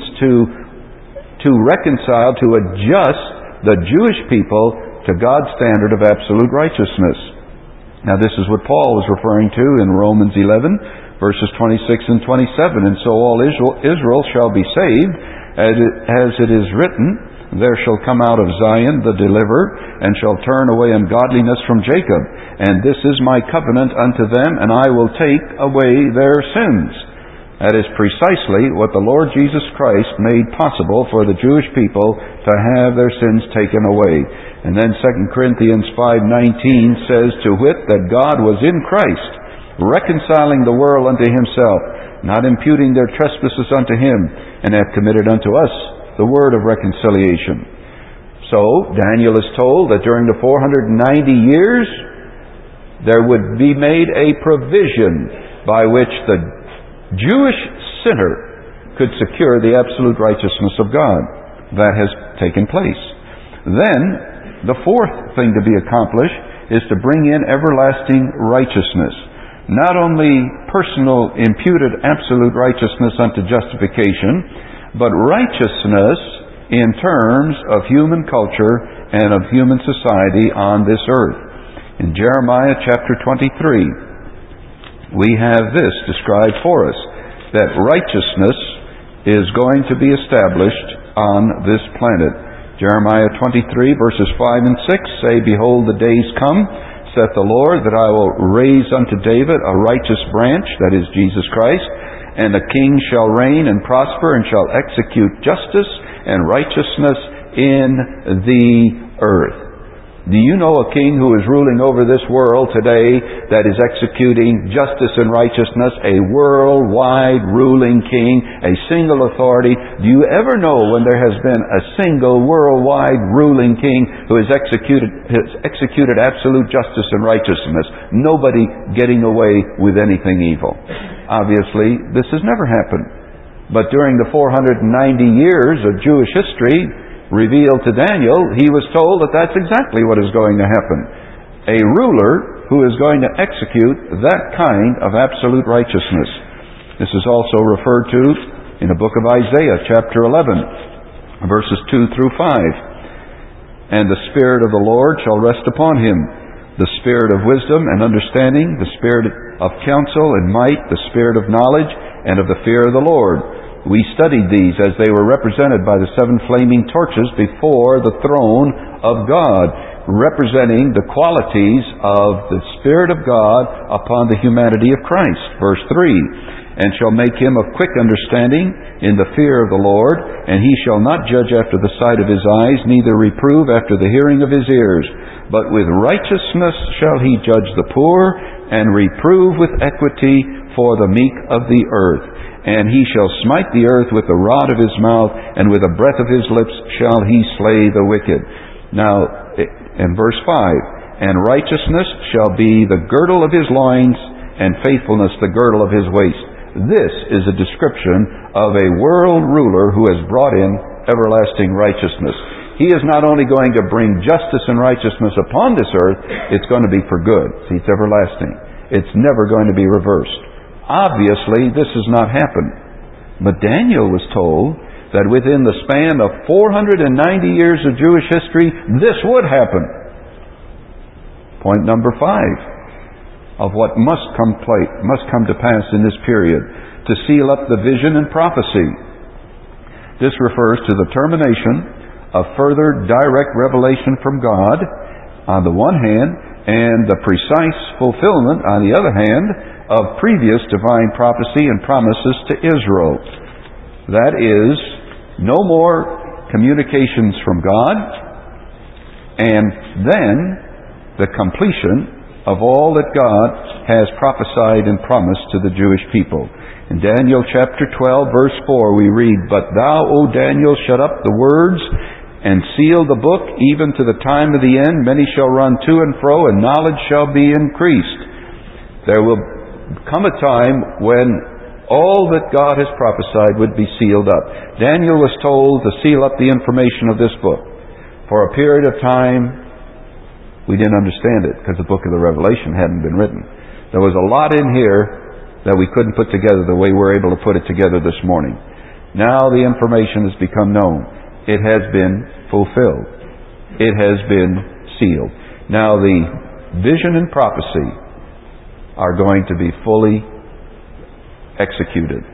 to reconcile, to adjust the Jewish people to God's standard of absolute righteousness. Now this is what Paul was referring to in Romans 11, verses 26 and 27. And so all Israel shall be saved, as it is written, there shall come out of Zion the deliverer, and shall turn away ungodliness from Jacob. And this is my covenant unto them, and I will take away their sins. That is precisely what the Lord Jesus Christ made possible for the Jewish people to have their sins taken away. And then 2 Corinthians 5:19 says, to wit, that God was in Christ, reconciling the world unto Himself, not imputing their trespasses unto Him, and hath committed unto us the word of reconciliation. So, Daniel is told that during the 490 years, there would be made a provision by which the Jewish sinner could secure the absolute righteousness of God. That has taken place. Then, the fourth thing to be accomplished is to bring in everlasting righteousness. Not only personal imputed absolute righteousness unto justification, but righteousness in terms of human culture and of human society on this earth. In Jeremiah chapter 23, we have this described for us, that righteousness is going to be established on this planet. Jeremiah 23 verses 5 and 6 say, behold, the days come, saith the Lord, that I will raise unto David a righteous branch, that is Jesus Christ, and a king shall reign and prosper, and shall execute justice and righteousness in the earth. Do you know a king who is ruling over this world today that is executing justice and righteousness? A worldwide ruling king, a single authority. Do you ever know when there has been a single worldwide ruling king who has executed absolute justice and righteousness? Nobody getting away with anything evil. Obviously, this has never happened. But during the 490 years of Jewish history revealed to Daniel, he was told that that's exactly what is going to happen. A ruler who is going to execute that kind of absolute righteousness. This is also referred to in the book of Isaiah, chapter 11, verses 2 through 5. And the Spirit of the Lord shall rest upon him, the Spirit of wisdom and understanding, the Spirit of counsel and might, the Spirit of knowledge and of the fear of the Lord. We studied these as they were represented by the 7 flaming torches before the throne of God, representing the qualities of the Spirit of God upon the humanity of Christ. Verse 3, and shall make him of quick understanding in the fear of the Lord, and he shall not judge after the sight of his eyes, neither reprove after the hearing of his ears. But with righteousness shall he judge the poor, and reprove with equity for the meek of the earth. And he shall smite the earth with the rod of his mouth, and with the breath of his lips shall he slay the wicked. Now, in verse 5, and righteousness shall be the girdle of his loins, and faithfulness the girdle of his waist. This is a description of a world ruler who has brought in everlasting righteousness. He is not only going to bring justice and righteousness upon this earth, it's going to be for good. See, it's everlasting. It's never going to be reversed. Obviously, this has not happened. But Daniel was told that within the span of 490 years of Jewish history, this would happen. Point number 5 of what must come to pass in this period, to seal up the vision and prophecy. This refers to the termination of further direct revelation from God on the one hand, and the precise fulfillment on the other hand of previous divine prophecy and promises to Israel. That is, no more communications from God, and then the completion of all that God has prophesied and promised to the Jewish people. In Daniel chapter 12, verse 4, we read, "But thou, O Daniel, shut up the words and seal the book, even to the time of the end. Many shall run to and fro, and knowledge shall be increased." There will come a time when all that God has prophesied would be sealed up. Daniel was told to seal up the information of this book. For a period of time, we didn't understand it because the book of the Revelation hadn't been written. There was a lot in here that we couldn't put together the way we're able to put it together this morning. Now the information has become known. It has been fulfilled. It has been sealed. Now the vision and prophecy are going to be fully executed.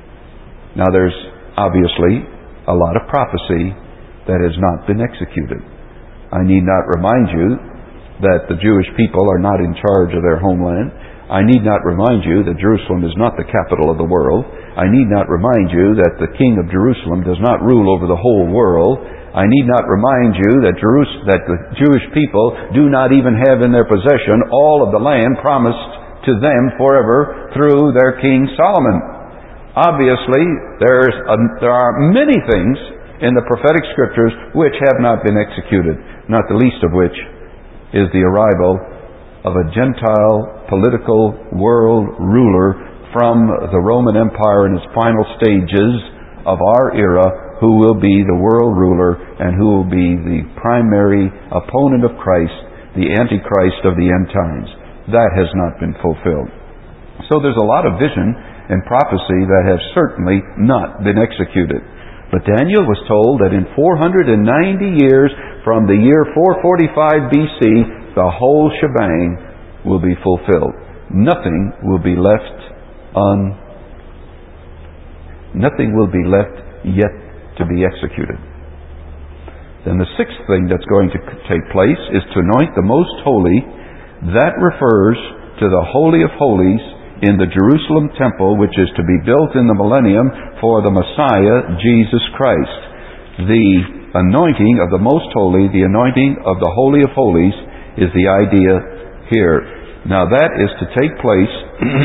Now there's obviously a lot of prophecy that has not been executed. I need not remind you that the Jewish people are not in charge of their homeland. I need not remind you that Jerusalem is not the capital of the world. I need not remind you that the King of Jerusalem does not rule over the whole world. I need not remind you that the Jewish people do not even have in their possession all of the land promised to them forever through their King Solomon. Obviously, there are many things in the prophetic scriptures which have not been executed, not the least of which is the arrival of a Gentile political world ruler from the Roman Empire in its final stages of our era, who will be the world ruler and who will be the primary opponent of Christ, the Antichrist of the end times. That has not been fulfilled. So there's a lot of vision and prophecy that have certainly not been executed. But Daniel was told that in 490 years from the year 445 BC, the whole shebang will be fulfilled. Nothing will be left yet to be executed. Then the sixth thing that's going to take place is to anoint the most holy. That refers to the Holy of Holies in the Jerusalem temple, which is to be built in the millennium for the Messiah, Jesus Christ. The anointing of the most holy, the anointing of the Holy of Holies, is the idea here. Now that is to take place,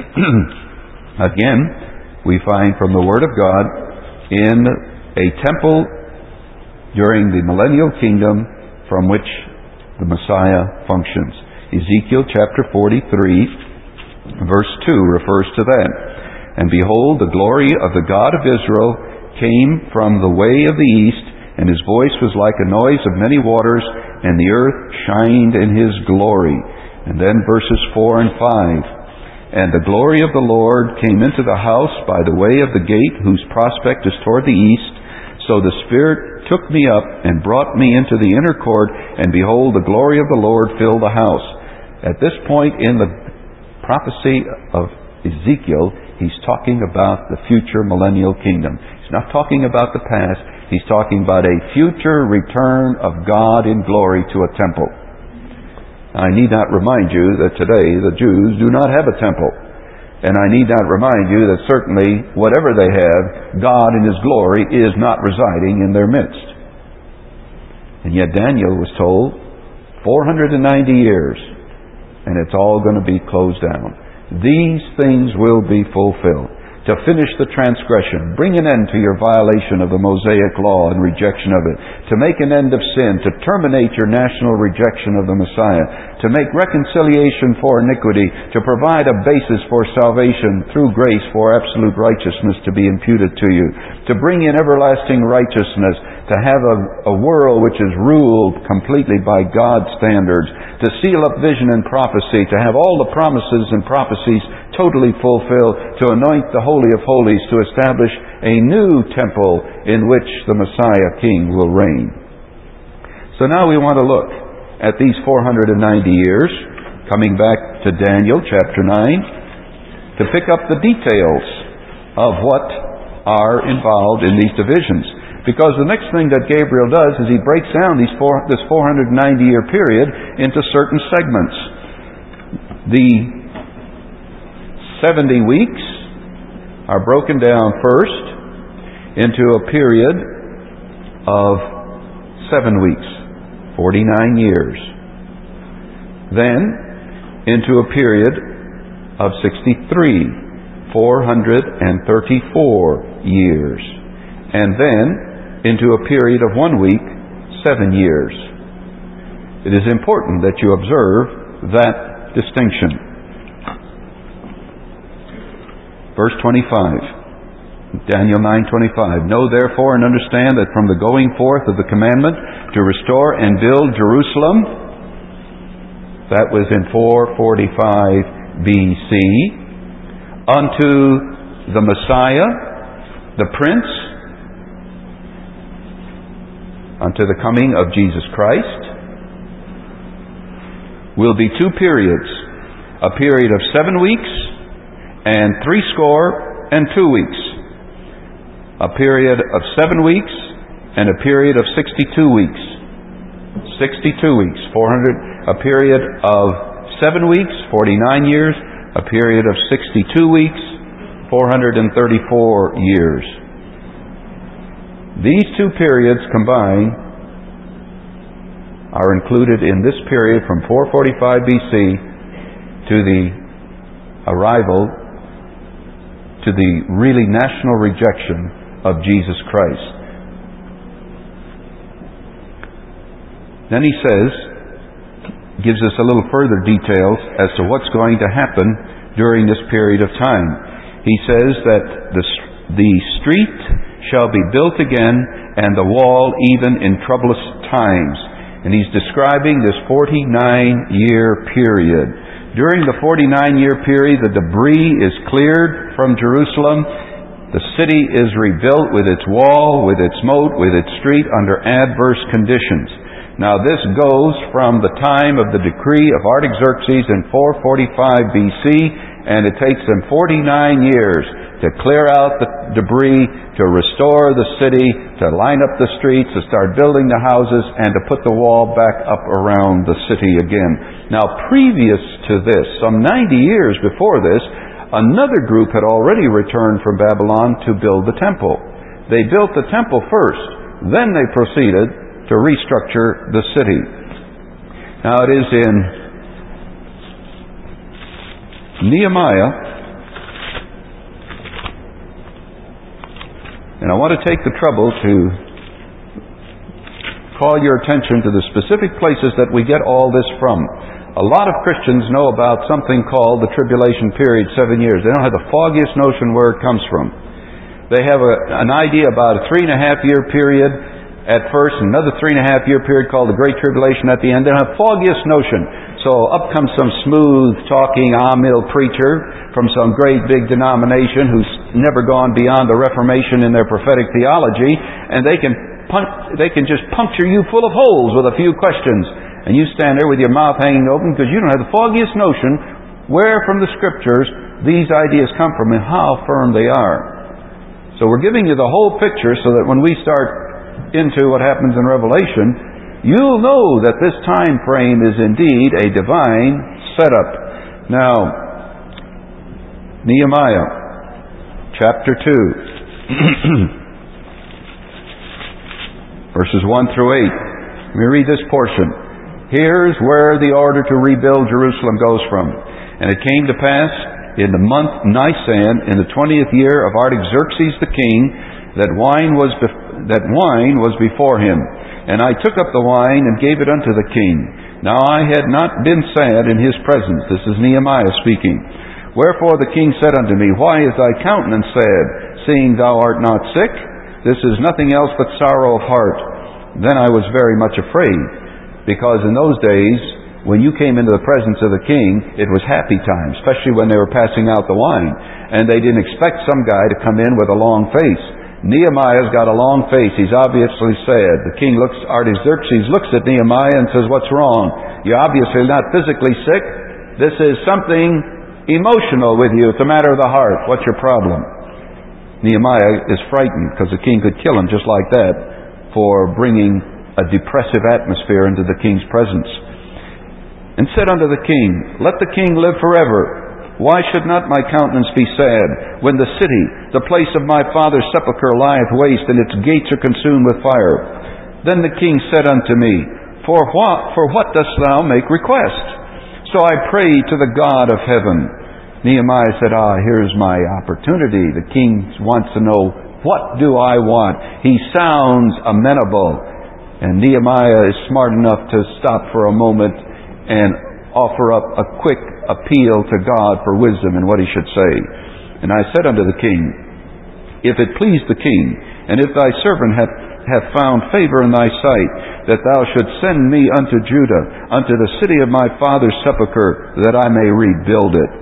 again, we find from the Word of God, in a temple during the millennial kingdom from which the Messiah functions. Ezekiel chapter 43, verse 2 refers to that. "And behold, the glory of the God of Israel came from the way of the east, and his voice was like a noise of many waters, and the earth shined in his glory." And then verses 4 and 5. "And the glory of the Lord came into the house by the way of the gate, whose prospect is toward the east. So the Spirit took me up and brought me into the inner court, and behold, the glory of the Lord filled the house." At this point in the prophecy of Ezekiel, he's talking about the future millennial kingdom. He's not talking about the past. He's talking about a future return of God in glory to a temple. I need not remind you that today the Jews do not have a temple. And I need not remind you that certainly whatever they have, God in His glory is not residing in their midst. And yet Daniel was told 490 years, and it's all going to be closed down. These things will be fulfilled. To finish the transgression, bring an end to your violation of the Mosaic law and rejection of it, to make an end of sin, to terminate your national rejection of the Messiah, to make reconciliation for iniquity, to provide a basis for salvation through grace for absolute righteousness to be imputed to you, to bring in everlasting righteousness, to have a world which is ruled completely by God's standards, to seal up vision and prophecy, to have all the promises and prophecies totally fulfilled, to anoint the Holy of Holies, to establish a new temple in which the Messiah King will reign. So now we want to look at these 490 years, coming back to Daniel chapter 9, to pick up the details of what are involved in these divisions. Because the next thing that Gabriel does is he breaks down this 490-year period into certain segments. The 70 weeks are broken down first into a period of 7 weeks. 49 years. Then into a period of 63, 434 years. And then into a period of 1 week, 7 years. It is important that you observe that distinction. Verse 25, Daniel 9:25. Know therefore and understand that from the going forth of the commandment to restore and build Jerusalem, that was in 445 BC, unto the Messiah, the Prince, unto the coming of Jesus Christ, will be 2 periods. A period of 7 weeks and 62 weeks. A period of 7 weeks and a period of 62 weeks. 62 weeks. A period of 7 weeks, 49 years. A period of 62 weeks, 434 years. These 2 periods combined are included in this period from 445 BC to the arrival, to the really national rejection of Jesus Christ. Then he gives us a little further details as to what's going to happen during this period of time. He says that the street shall be built again, and the wall even in troublous times. And he's describing this 49-year period. During the 49-year period, the debris is cleared from Jerusalem. The city is rebuilt with its wall, with its moat, with its street under adverse conditions. Now this goes from the time of the decree of Artaxerxes in 445 BC, and it takes them 49 years to clear out the debris, to restore the city, to line up the streets, to start building the houses, and to put the wall back up around the city again. Now previous to this, some 90 years before this, another group had already returned from Babylon to build the temple. They built the temple first, then they proceeded to restructure the city. Now it is in Nehemiah, and I want to take the trouble to call your attention to the specific places that we get all this from. A lot of Christians know about something called the tribulation period, 7 years. They don't have the foggiest notion where it comes from. They have an idea about a 3.5-year period at first, another 3.5-year period called the Great Tribulation at the end. They don't have foggiest notion. So up comes some smooth-talking Amil preacher from some great big denomination who's never gone beyond the Reformation in their prophetic theology, and they can just puncture you full of holes with a few questions. And you stand there with your mouth hanging open because you don't have the foggiest notion where from the Scriptures these ideas come from and how firm they are. So we're giving you the whole picture so that when we start into what happens in Revelation, you'll know that this time frame is indeed a divine setup. Now, Nehemiah chapter 2 verses 1 through 8. Let me read this portion. Here's where the order to rebuild Jerusalem goes from. And it came to pass in the month Nisan, in the 20th year of Artaxerxes the king, that wine was before him. And I took up the wine and gave it unto the king. Now I had not been sad in his presence. This is Nehemiah speaking. Wherefore the king said unto me, Why is thy countenance sad, seeing thou art not sick? This is nothing else but sorrow of heart. Then I was very much afraid, because in those days, when you came into the presence of the king, it was happy time, especially when they were passing out the wine. And they didn't expect some guy to come in with a long face. Nehemiah's got a long face. He's obviously sad. The king Artaxerxes looks at Nehemiah and says, What's wrong? You're obviously not physically sick. This is something emotional with you. It's a matter of the heart. What's your problem? Nehemiah is frightened because the king could kill him just like that for bringing a depressive atmosphere into the king's presence. And said unto the king, Let the king live forever. Why should not my countenance be sad, when the city, the place of my father's sepulchre, lieth waste, and its gates are consumed with fire? Then the king said unto me, For what dost thou make request? So I prayed to the God of heaven. Nehemiah said, here's my opportunity. The king wants to know, what do I want? He sounds amenable. And Nehemiah is smart enough to stop for a moment and offer up a quick appeal to God for wisdom in what he should say. And I said unto the king, if it please the king, and if thy servant hath found favor in thy sight, that thou shouldst send me unto Judah, unto the city of my father's sepulchre, that I may rebuild it.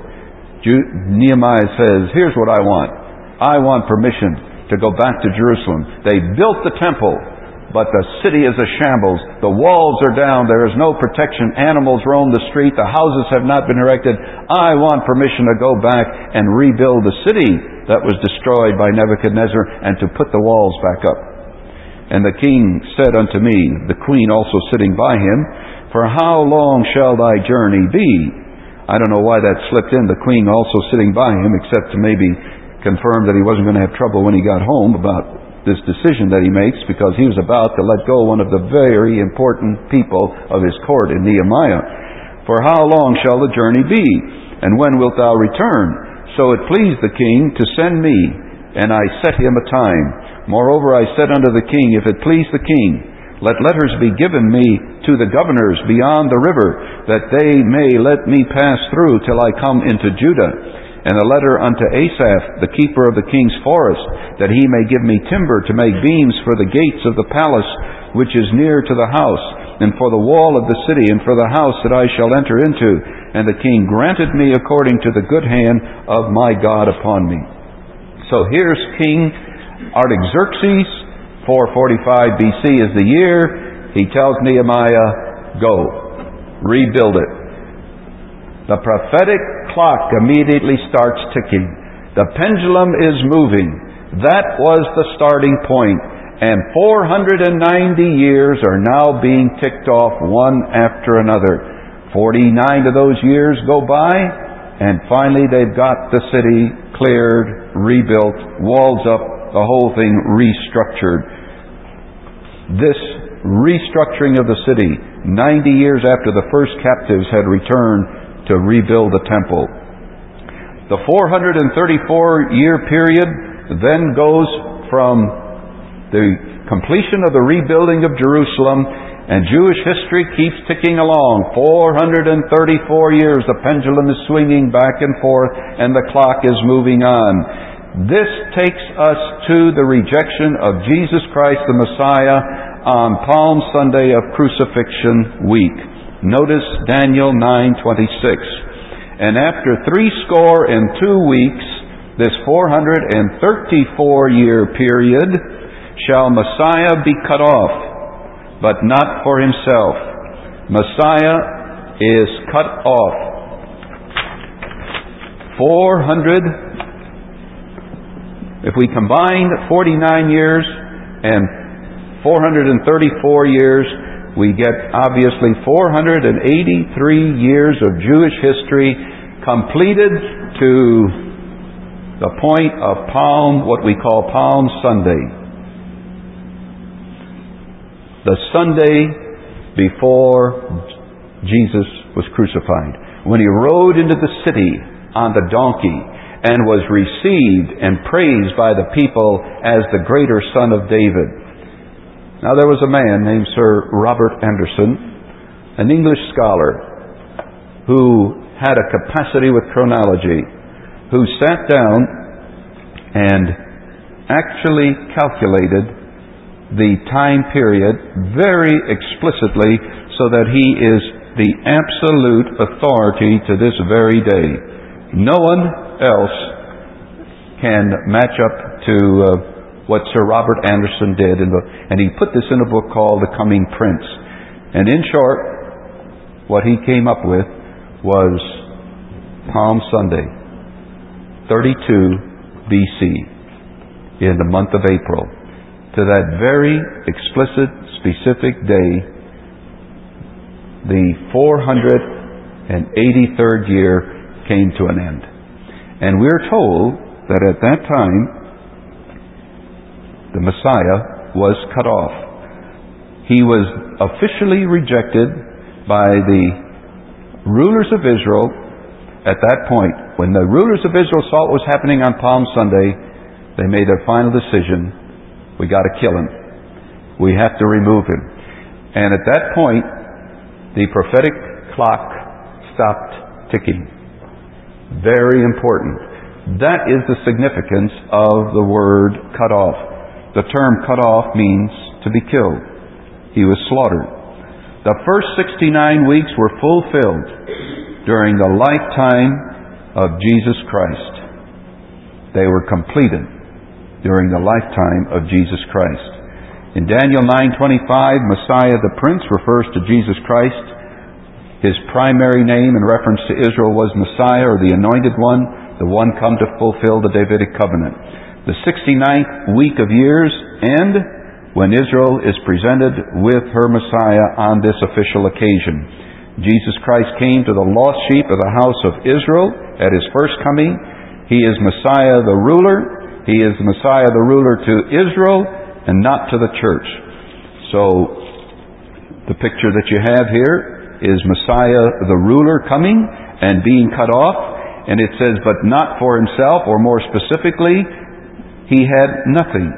Nehemiah says, here's what I want. I want permission to go back to Jerusalem. They built the temple, but the city is a shambles. The walls are down. There is no protection. Animals roam the street. The houses have not been erected. I want permission to go back and rebuild the city that was destroyed by Nebuchadnezzar and to put the walls back up. And the king said unto me, the queen also sitting by him, for how long shall thy journey be? I don't know why that slipped in, the queen also sitting by him, except to maybe confirm that he wasn't going to have trouble when he got home about this decision that he makes, because he was about to let go one of the very important people of his court in Nehemiah. For how long shall the journey be? And when wilt thou return? So it pleased the king to send me, and I set him a time. Moreover, I said unto the king, if it please the king, let letters be given me to the governors beyond the river, that they may let me pass through till I come into Judah. And a letter unto Asaph, the keeper of the king's forest, that he may give me timber to make beams for the gates of the palace, which is near to the house, and for the wall of the city, and for the house that I shall enter into. And the king granted me according to the good hand of my God upon me. So here's King Artaxerxes, 445 BC is the year. He tells Nehemiah, go, rebuild it. The prophetic clock immediately starts ticking. The pendulum is moving. That was the starting point. And 490 years are now being ticked off one after another. 49 of those years go by, and finally they've got the city cleared, rebuilt, walls up, the whole thing restructured. This restructuring of the city, 90 years after the first captives had returned to rebuild the temple. The 434-year period then goes from the completion of the rebuilding of Jerusalem, and Jewish history keeps ticking along. 434 years, the pendulum is swinging back and forth, and the clock is moving on. This takes us to the rejection of Jesus Christ the Messiah on Palm Sunday of Crucifixion week. Notice Daniel 9:26. And after 62 weeks, this 434-year period, shall Messiah be cut off, but not for himself. Messiah is cut off. 400, if we combine 49 years and 434 years, we get obviously 483 years of Jewish history completed to the point of what we call Palm Sunday. The Sunday before Jesus was crucified, when he rode into the city on the donkey and was received and praised by the people as the greater Son of David. Now there was a man named Sir Robert Anderson, an English scholar, who had a capacity with chronology, who sat down and actually calculated the time period very explicitly, so that he is the absolute authority to this very day. No one else can match up to what Sir Robert Anderson did, and he put this in a book called The Coming Prince. And in short, what he came up with was Palm Sunday, 32 BC, in the month of April. To that very explicit, specific day, the 483rd year came to an end. And we're told that at that time, the Messiah was cut off. He was officially rejected by the rulers of Israel at that point. When the rulers of Israel saw what was happening on Palm Sunday, they made their final decision: we got to kill him. We have to remove him. And at that point, the prophetic clock stopped ticking. Very important. That is the significance of the word cut off. The term cut off means to be killed. He was slaughtered. The first 69 weeks were fulfilled during the lifetime of Jesus Christ. They were completed during the lifetime of Jesus Christ. In Daniel 9:25, Messiah the Prince refers to Jesus Christ. His primary name in reference to Israel was Messiah, or the Anointed One come to fulfill the Davidic covenant. The 69th week of years end when Israel is presented with her Messiah on this official occasion. Jesus Christ came to the lost sheep of the house of Israel at His first coming. He is Messiah the ruler. He is Messiah the ruler to Israel and not to the church. So the picture that you have here is Messiah the ruler coming and being cut off. And it says, but not for Himself, or more specifically, He had nothing.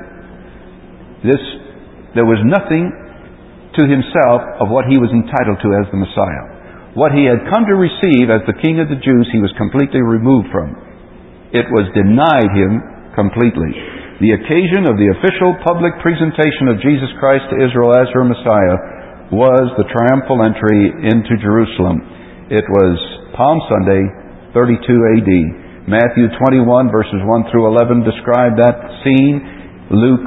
There was nothing to Himself of what He was entitled to as the Messiah. What He had come to receive as the King of the Jews, He was completely removed from. It was denied Him completely. The occasion of the official public presentation of Jesus Christ to Israel as her Messiah was the triumphal entry into Jerusalem. It was Palm Sunday, 32 AD. Matthew 21 verses 1 through 11 describe that scene. Luke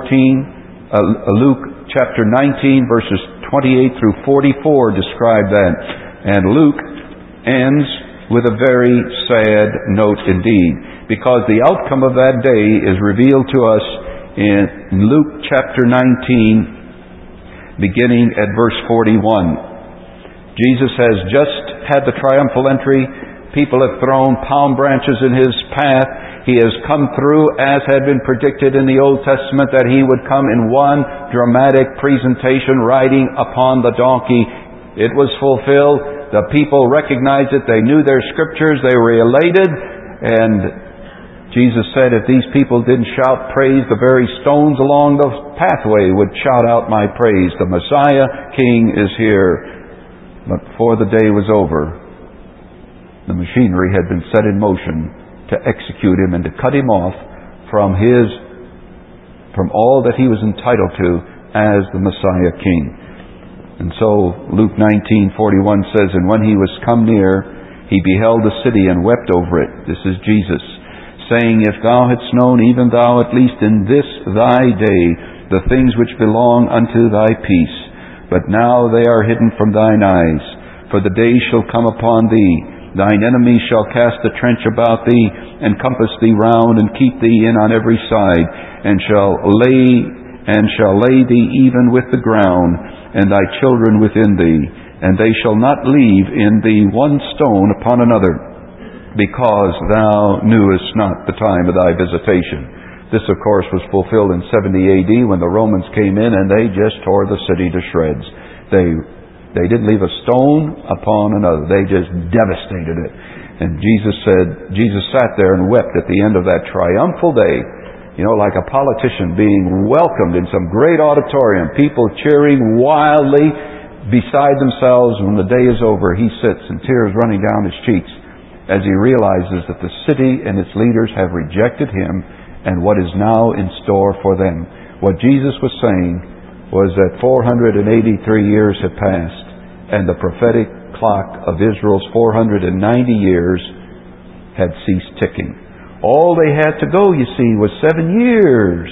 chapter 19 verses 28 through 44 describe that. And Luke ends with a very sad note indeed, because the outcome of that day is revealed to us in Luke chapter 19, beginning at verse 41. Jesus has just had the triumphal entry. People have thrown palm branches in His path. He has come through as had been predicted in the Old Testament, that He would come in one dramatic presentation riding upon the donkey. It was fulfilled. The people recognized it. They knew their scriptures. They were elated. And Jesus said, if these people didn't shout praise, the very stones along the pathway would shout out my praise. The Messiah King is here. But before the day was over, the machinery had been set in motion to execute Him and to cut Him off from all that He was entitled to as the Messiah King. And so Luke 19:41 says, and when He was come near, He beheld the city and wept over it. This is Jesus, saying, if thou hadst known, even thou at least in this thy day, the things which belong unto thy peace, but now they are hidden from thine eyes. For the day shall come upon thee, thine enemies shall cast a trench about thee, and compass thee round, and keep thee in on every side, and shall lay thee even with the ground, and thy children within thee, and they shall not leave in thee one stone upon another, because thou knewest not the time of thy visitation. This, of course, was fulfilled in 70 AD when the Romans came in and they just tore the city to shreds. They didn't leave a stone upon another. They just devastated it. And Jesus sat there and wept at the end of that triumphal day, like a politician being welcomed in some great auditorium, people cheering wildly beside themselves. When the day is over, He sits and tears running down His cheeks as He realizes that the city and its leaders have rejected Him and what is now in store for them. What Jesus was saying was that 483 years have passed, and the prophetic clock of Israel's 490 years had ceased ticking. All they had to go, you see, was 7 years.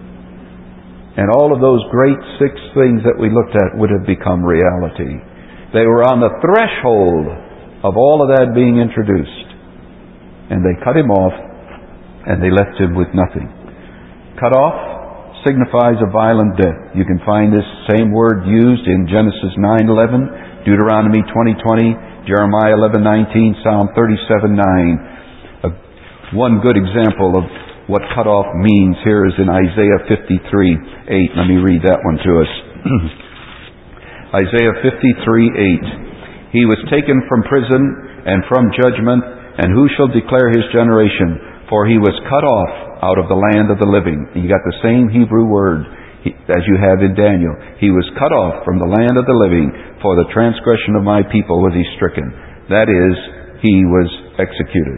And all of those great 6 things that we looked at would have become reality. They were on the threshold of all of that being introduced. And they cut Him off, and they left Him with nothing. Cut off signifies a violent death. You can find this same word used in Genesis 9:11, Deuteronomy 20:20, Jeremiah 11:19, Psalm 37:9. One good example of what cut off means here is in Isaiah 53:8. Let me read that one to us. Isaiah 53:8. He was taken from prison and from judgment, and who shall declare his generation? For he was cut off out of the land of the living. And you got the same Hebrew word as you have in Daniel. He was cut off from the land of the living. For the transgression of my people was he stricken. That is, he was executed.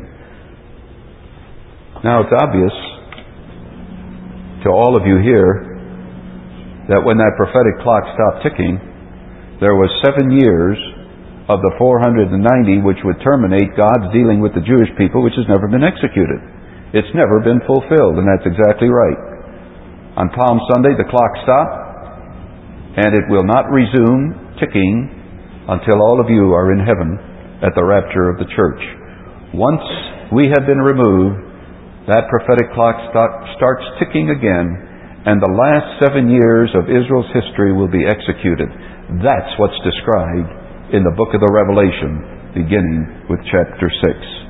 Now it's obvious to all of you here that when that prophetic clock stopped ticking, there was 7 years of the 490 which would terminate God's dealing with the Jewish people, which has never been executed. It's never been fulfilled, and that's exactly right. On Palm Sunday, the clock stopped, and it will not resume ticking until all of you are in heaven at the rapture of the church. Once we have been removed, that prophetic clock starts ticking again, and the last 7 years of Israel's history will be executed. That's what's described in the book of the Revelation, beginning with chapter 6.